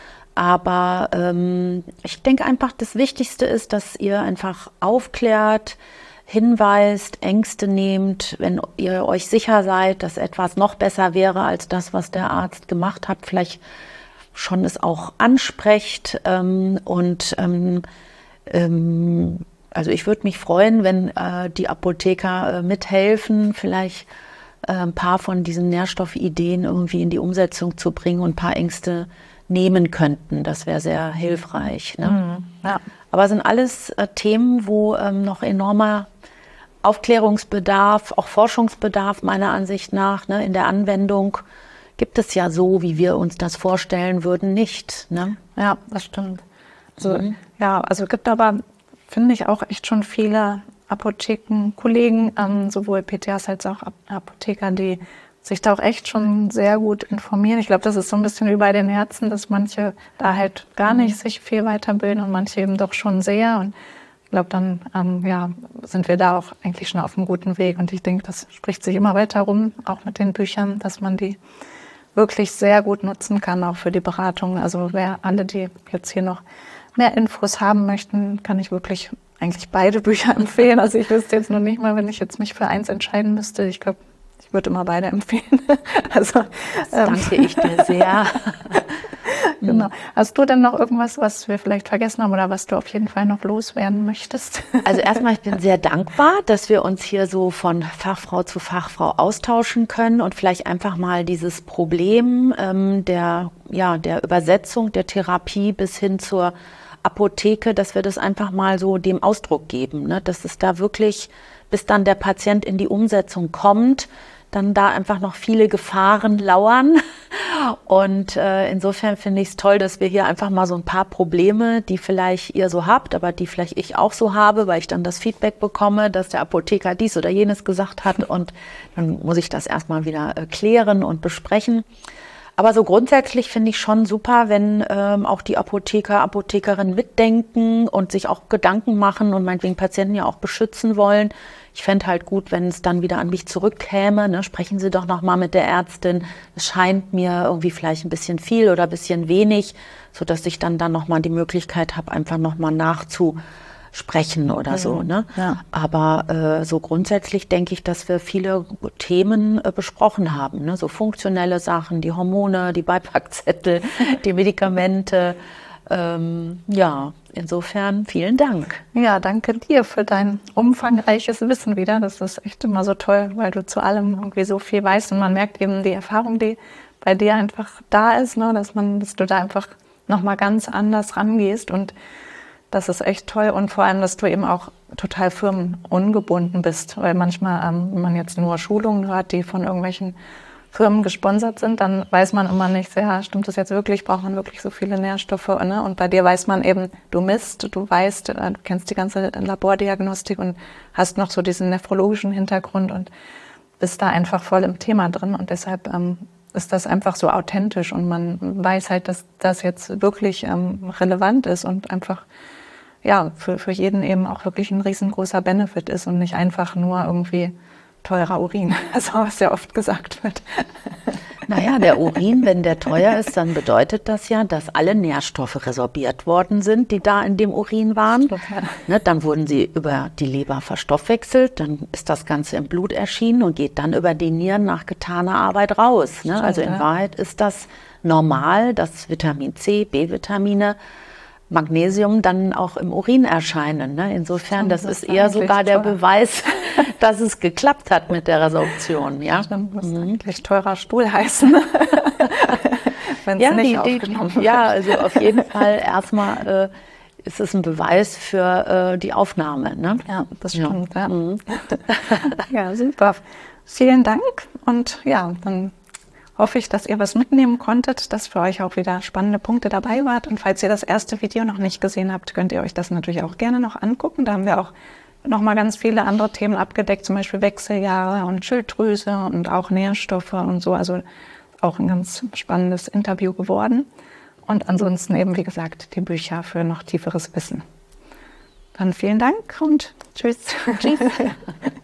Aber ähm, ich denke einfach, das Wichtigste ist, dass ihr einfach aufklärt, hinweist, Ängste nehmt, wenn ihr euch sicher seid, dass etwas noch besser wäre als das, was der Arzt gemacht hat, vielleicht schon es auch ansprecht. Ähm, und ähm, ähm, also ich würde mich freuen, wenn äh, die Apotheker äh, mithelfen, vielleicht äh, ein paar von diesen Nährstoffideen irgendwie in die Umsetzung zu bringen und ein paar Ängste nehmen könnten. Das wäre sehr hilfreich. Ne? Mhm, ja. Aber es sind alles äh, Themen, wo ähm, noch enormer Aufklärungsbedarf, auch Forschungsbedarf meiner Ansicht nach, ne, in der Anwendung gibt es ja so, wie wir uns das vorstellen würden, nicht. Ne? Ja, das stimmt. Also, mhm. Ja, also es gibt aber, finde ich, auch echt schon viele Apotheken, Kollegen, ähm, sowohl P T As als auch Apotheker, die sich da auch echt schon sehr gut informieren. Ich glaube, das ist so ein bisschen wie bei den Ärzten, dass manche da halt gar nicht sich viel weiterbilden und manche eben doch schon sehr. Und ich glaube, dann ähm, ja, sind wir da auch eigentlich schon auf einem guten Weg. Und ich denke, das spricht sich immer weiter rum, auch mit den Büchern, dass man die wirklich sehr gut nutzen kann, auch für die Beratung. Also wer alle, die jetzt hier noch mehr Infos haben möchten, kann ich wirklich eigentlich beide Bücher empfehlen. Also ich wüsste jetzt noch nicht mal, wenn ich jetzt mich für eins entscheiden müsste. Ich glaube, ich würde immer beide empfehlen. Also, das danke ähm. ich dir sehr. Genau. Hast du denn noch irgendwas, was wir vielleicht vergessen haben oder was du auf jeden Fall noch loswerden möchtest? Also erstmal, ich bin sehr dankbar, dass wir uns hier so von Fachfrau zu Fachfrau austauschen können und vielleicht einfach mal dieses Problem ähm, der, ja, der Übersetzung der Therapie bis hin zur Apotheke, dass wir das einfach mal so dem Ausdruck geben, ne? Dass es da wirklich, bis dann der Patient in die Umsetzung kommt, dann da einfach noch viele Gefahren lauern. Und äh, insofern finde ich es toll, dass wir hier einfach mal so ein paar Probleme, die vielleicht ihr so habt, aber die vielleicht ich auch so habe, weil ich dann das Feedback bekomme, dass der Apotheker dies oder jenes gesagt hat und dann muss ich das erstmal wieder äh, klären und besprechen. Aber so grundsätzlich finde ich schon super, wenn ähm, auch die Apotheker, Apothekerinnen mitdenken und sich auch Gedanken machen und meinetwegen Patienten ja auch beschützen wollen. Ich fände halt gut, wenn es dann wieder an mich zurückkäme. Ne? Sprechen Sie doch noch mal mit der Ärztin. Es scheint mir irgendwie vielleicht ein bisschen viel oder ein bisschen wenig, sodass ich dann, dann noch mal die Möglichkeit habe, einfach noch mal nachzusprechen oder so. Ne? Ja. Aber äh, so grundsätzlich denke ich, dass wir viele Themen äh, besprochen haben. Ne? So funktionelle Sachen, die Hormone, die Beipackzettel, die Medikamente. Ähm, ja, insofern vielen Dank. Ja, danke dir für dein umfangreiches Wissen wieder. Das ist echt immer so toll, weil du zu allem irgendwie so viel weißt und man merkt eben die Erfahrung, die bei dir einfach da ist, ne? dass man, dass du da einfach nochmal ganz anders rangehst und das ist echt toll und vor allem, dass du eben auch total firmenungebunden bist, weil manchmal, ähm, wenn man jetzt nur Schulungen hört, die von irgendwelchen Firmen gesponsert sind, dann weiß man immer nicht, ja, stimmt das jetzt wirklich, braucht man wirklich so viele Nährstoffe, ne? Und bei dir weiß man eben, du misst, du weißt, du kennst die ganze Labordiagnostik und hast noch so diesen nephrologischen Hintergrund und bist da einfach voll im Thema drin und deshalb ähm, ist das einfach so authentisch und man weiß halt, dass das jetzt wirklich ähm, relevant ist und einfach ja für, für jeden eben auch wirklich ein riesengroßer Benefit ist und nicht einfach nur irgendwie teurer Urin, also was ja oft gesagt wird. Naja, der Urin, wenn der teuer ist, dann bedeutet das ja, dass alle Nährstoffe resorbiert worden sind, die da in dem Urin waren. Ne, dann wurden sie über die Leber verstoffwechselt, dann ist das Ganze im Blut erschienen und geht dann über die Nieren nach getaner Arbeit raus. Ne? Also in Wahrheit ist das normal, dass Vitamin C, B-Vitamine, Magnesium dann auch im Urin erscheinen. Ne? Insofern, das, das ist eher sogar der toll. Beweis, dass es geklappt hat mit der Resorption. Ja, stimmt, muss mhm. eigentlich teurer Stuhl heißen, wenn es ja, nicht die, aufgenommen die, wird. Ja, also auf jeden Fall erstmal äh, ist es ein Beweis für äh, die Aufnahme. Ne? Ja, das stimmt. Ja. Ja. Mhm. Ja, super. Vielen Dank und ja, dann hoffe ich, dass ihr was mitnehmen konntet, dass für euch auch wieder spannende Punkte dabei wart. Und falls ihr das erste Video noch nicht gesehen habt, könnt ihr euch das natürlich auch gerne noch angucken. Da haben wir auch noch mal ganz viele andere Themen abgedeckt, zum Beispiel Wechseljahre und Schilddrüse und auch Nährstoffe und so. Also auch ein ganz spannendes Interview geworden. Und ansonsten eben, wie gesagt, die Bücher für noch tieferes Wissen. Dann vielen Dank und tschüss. Tschüss.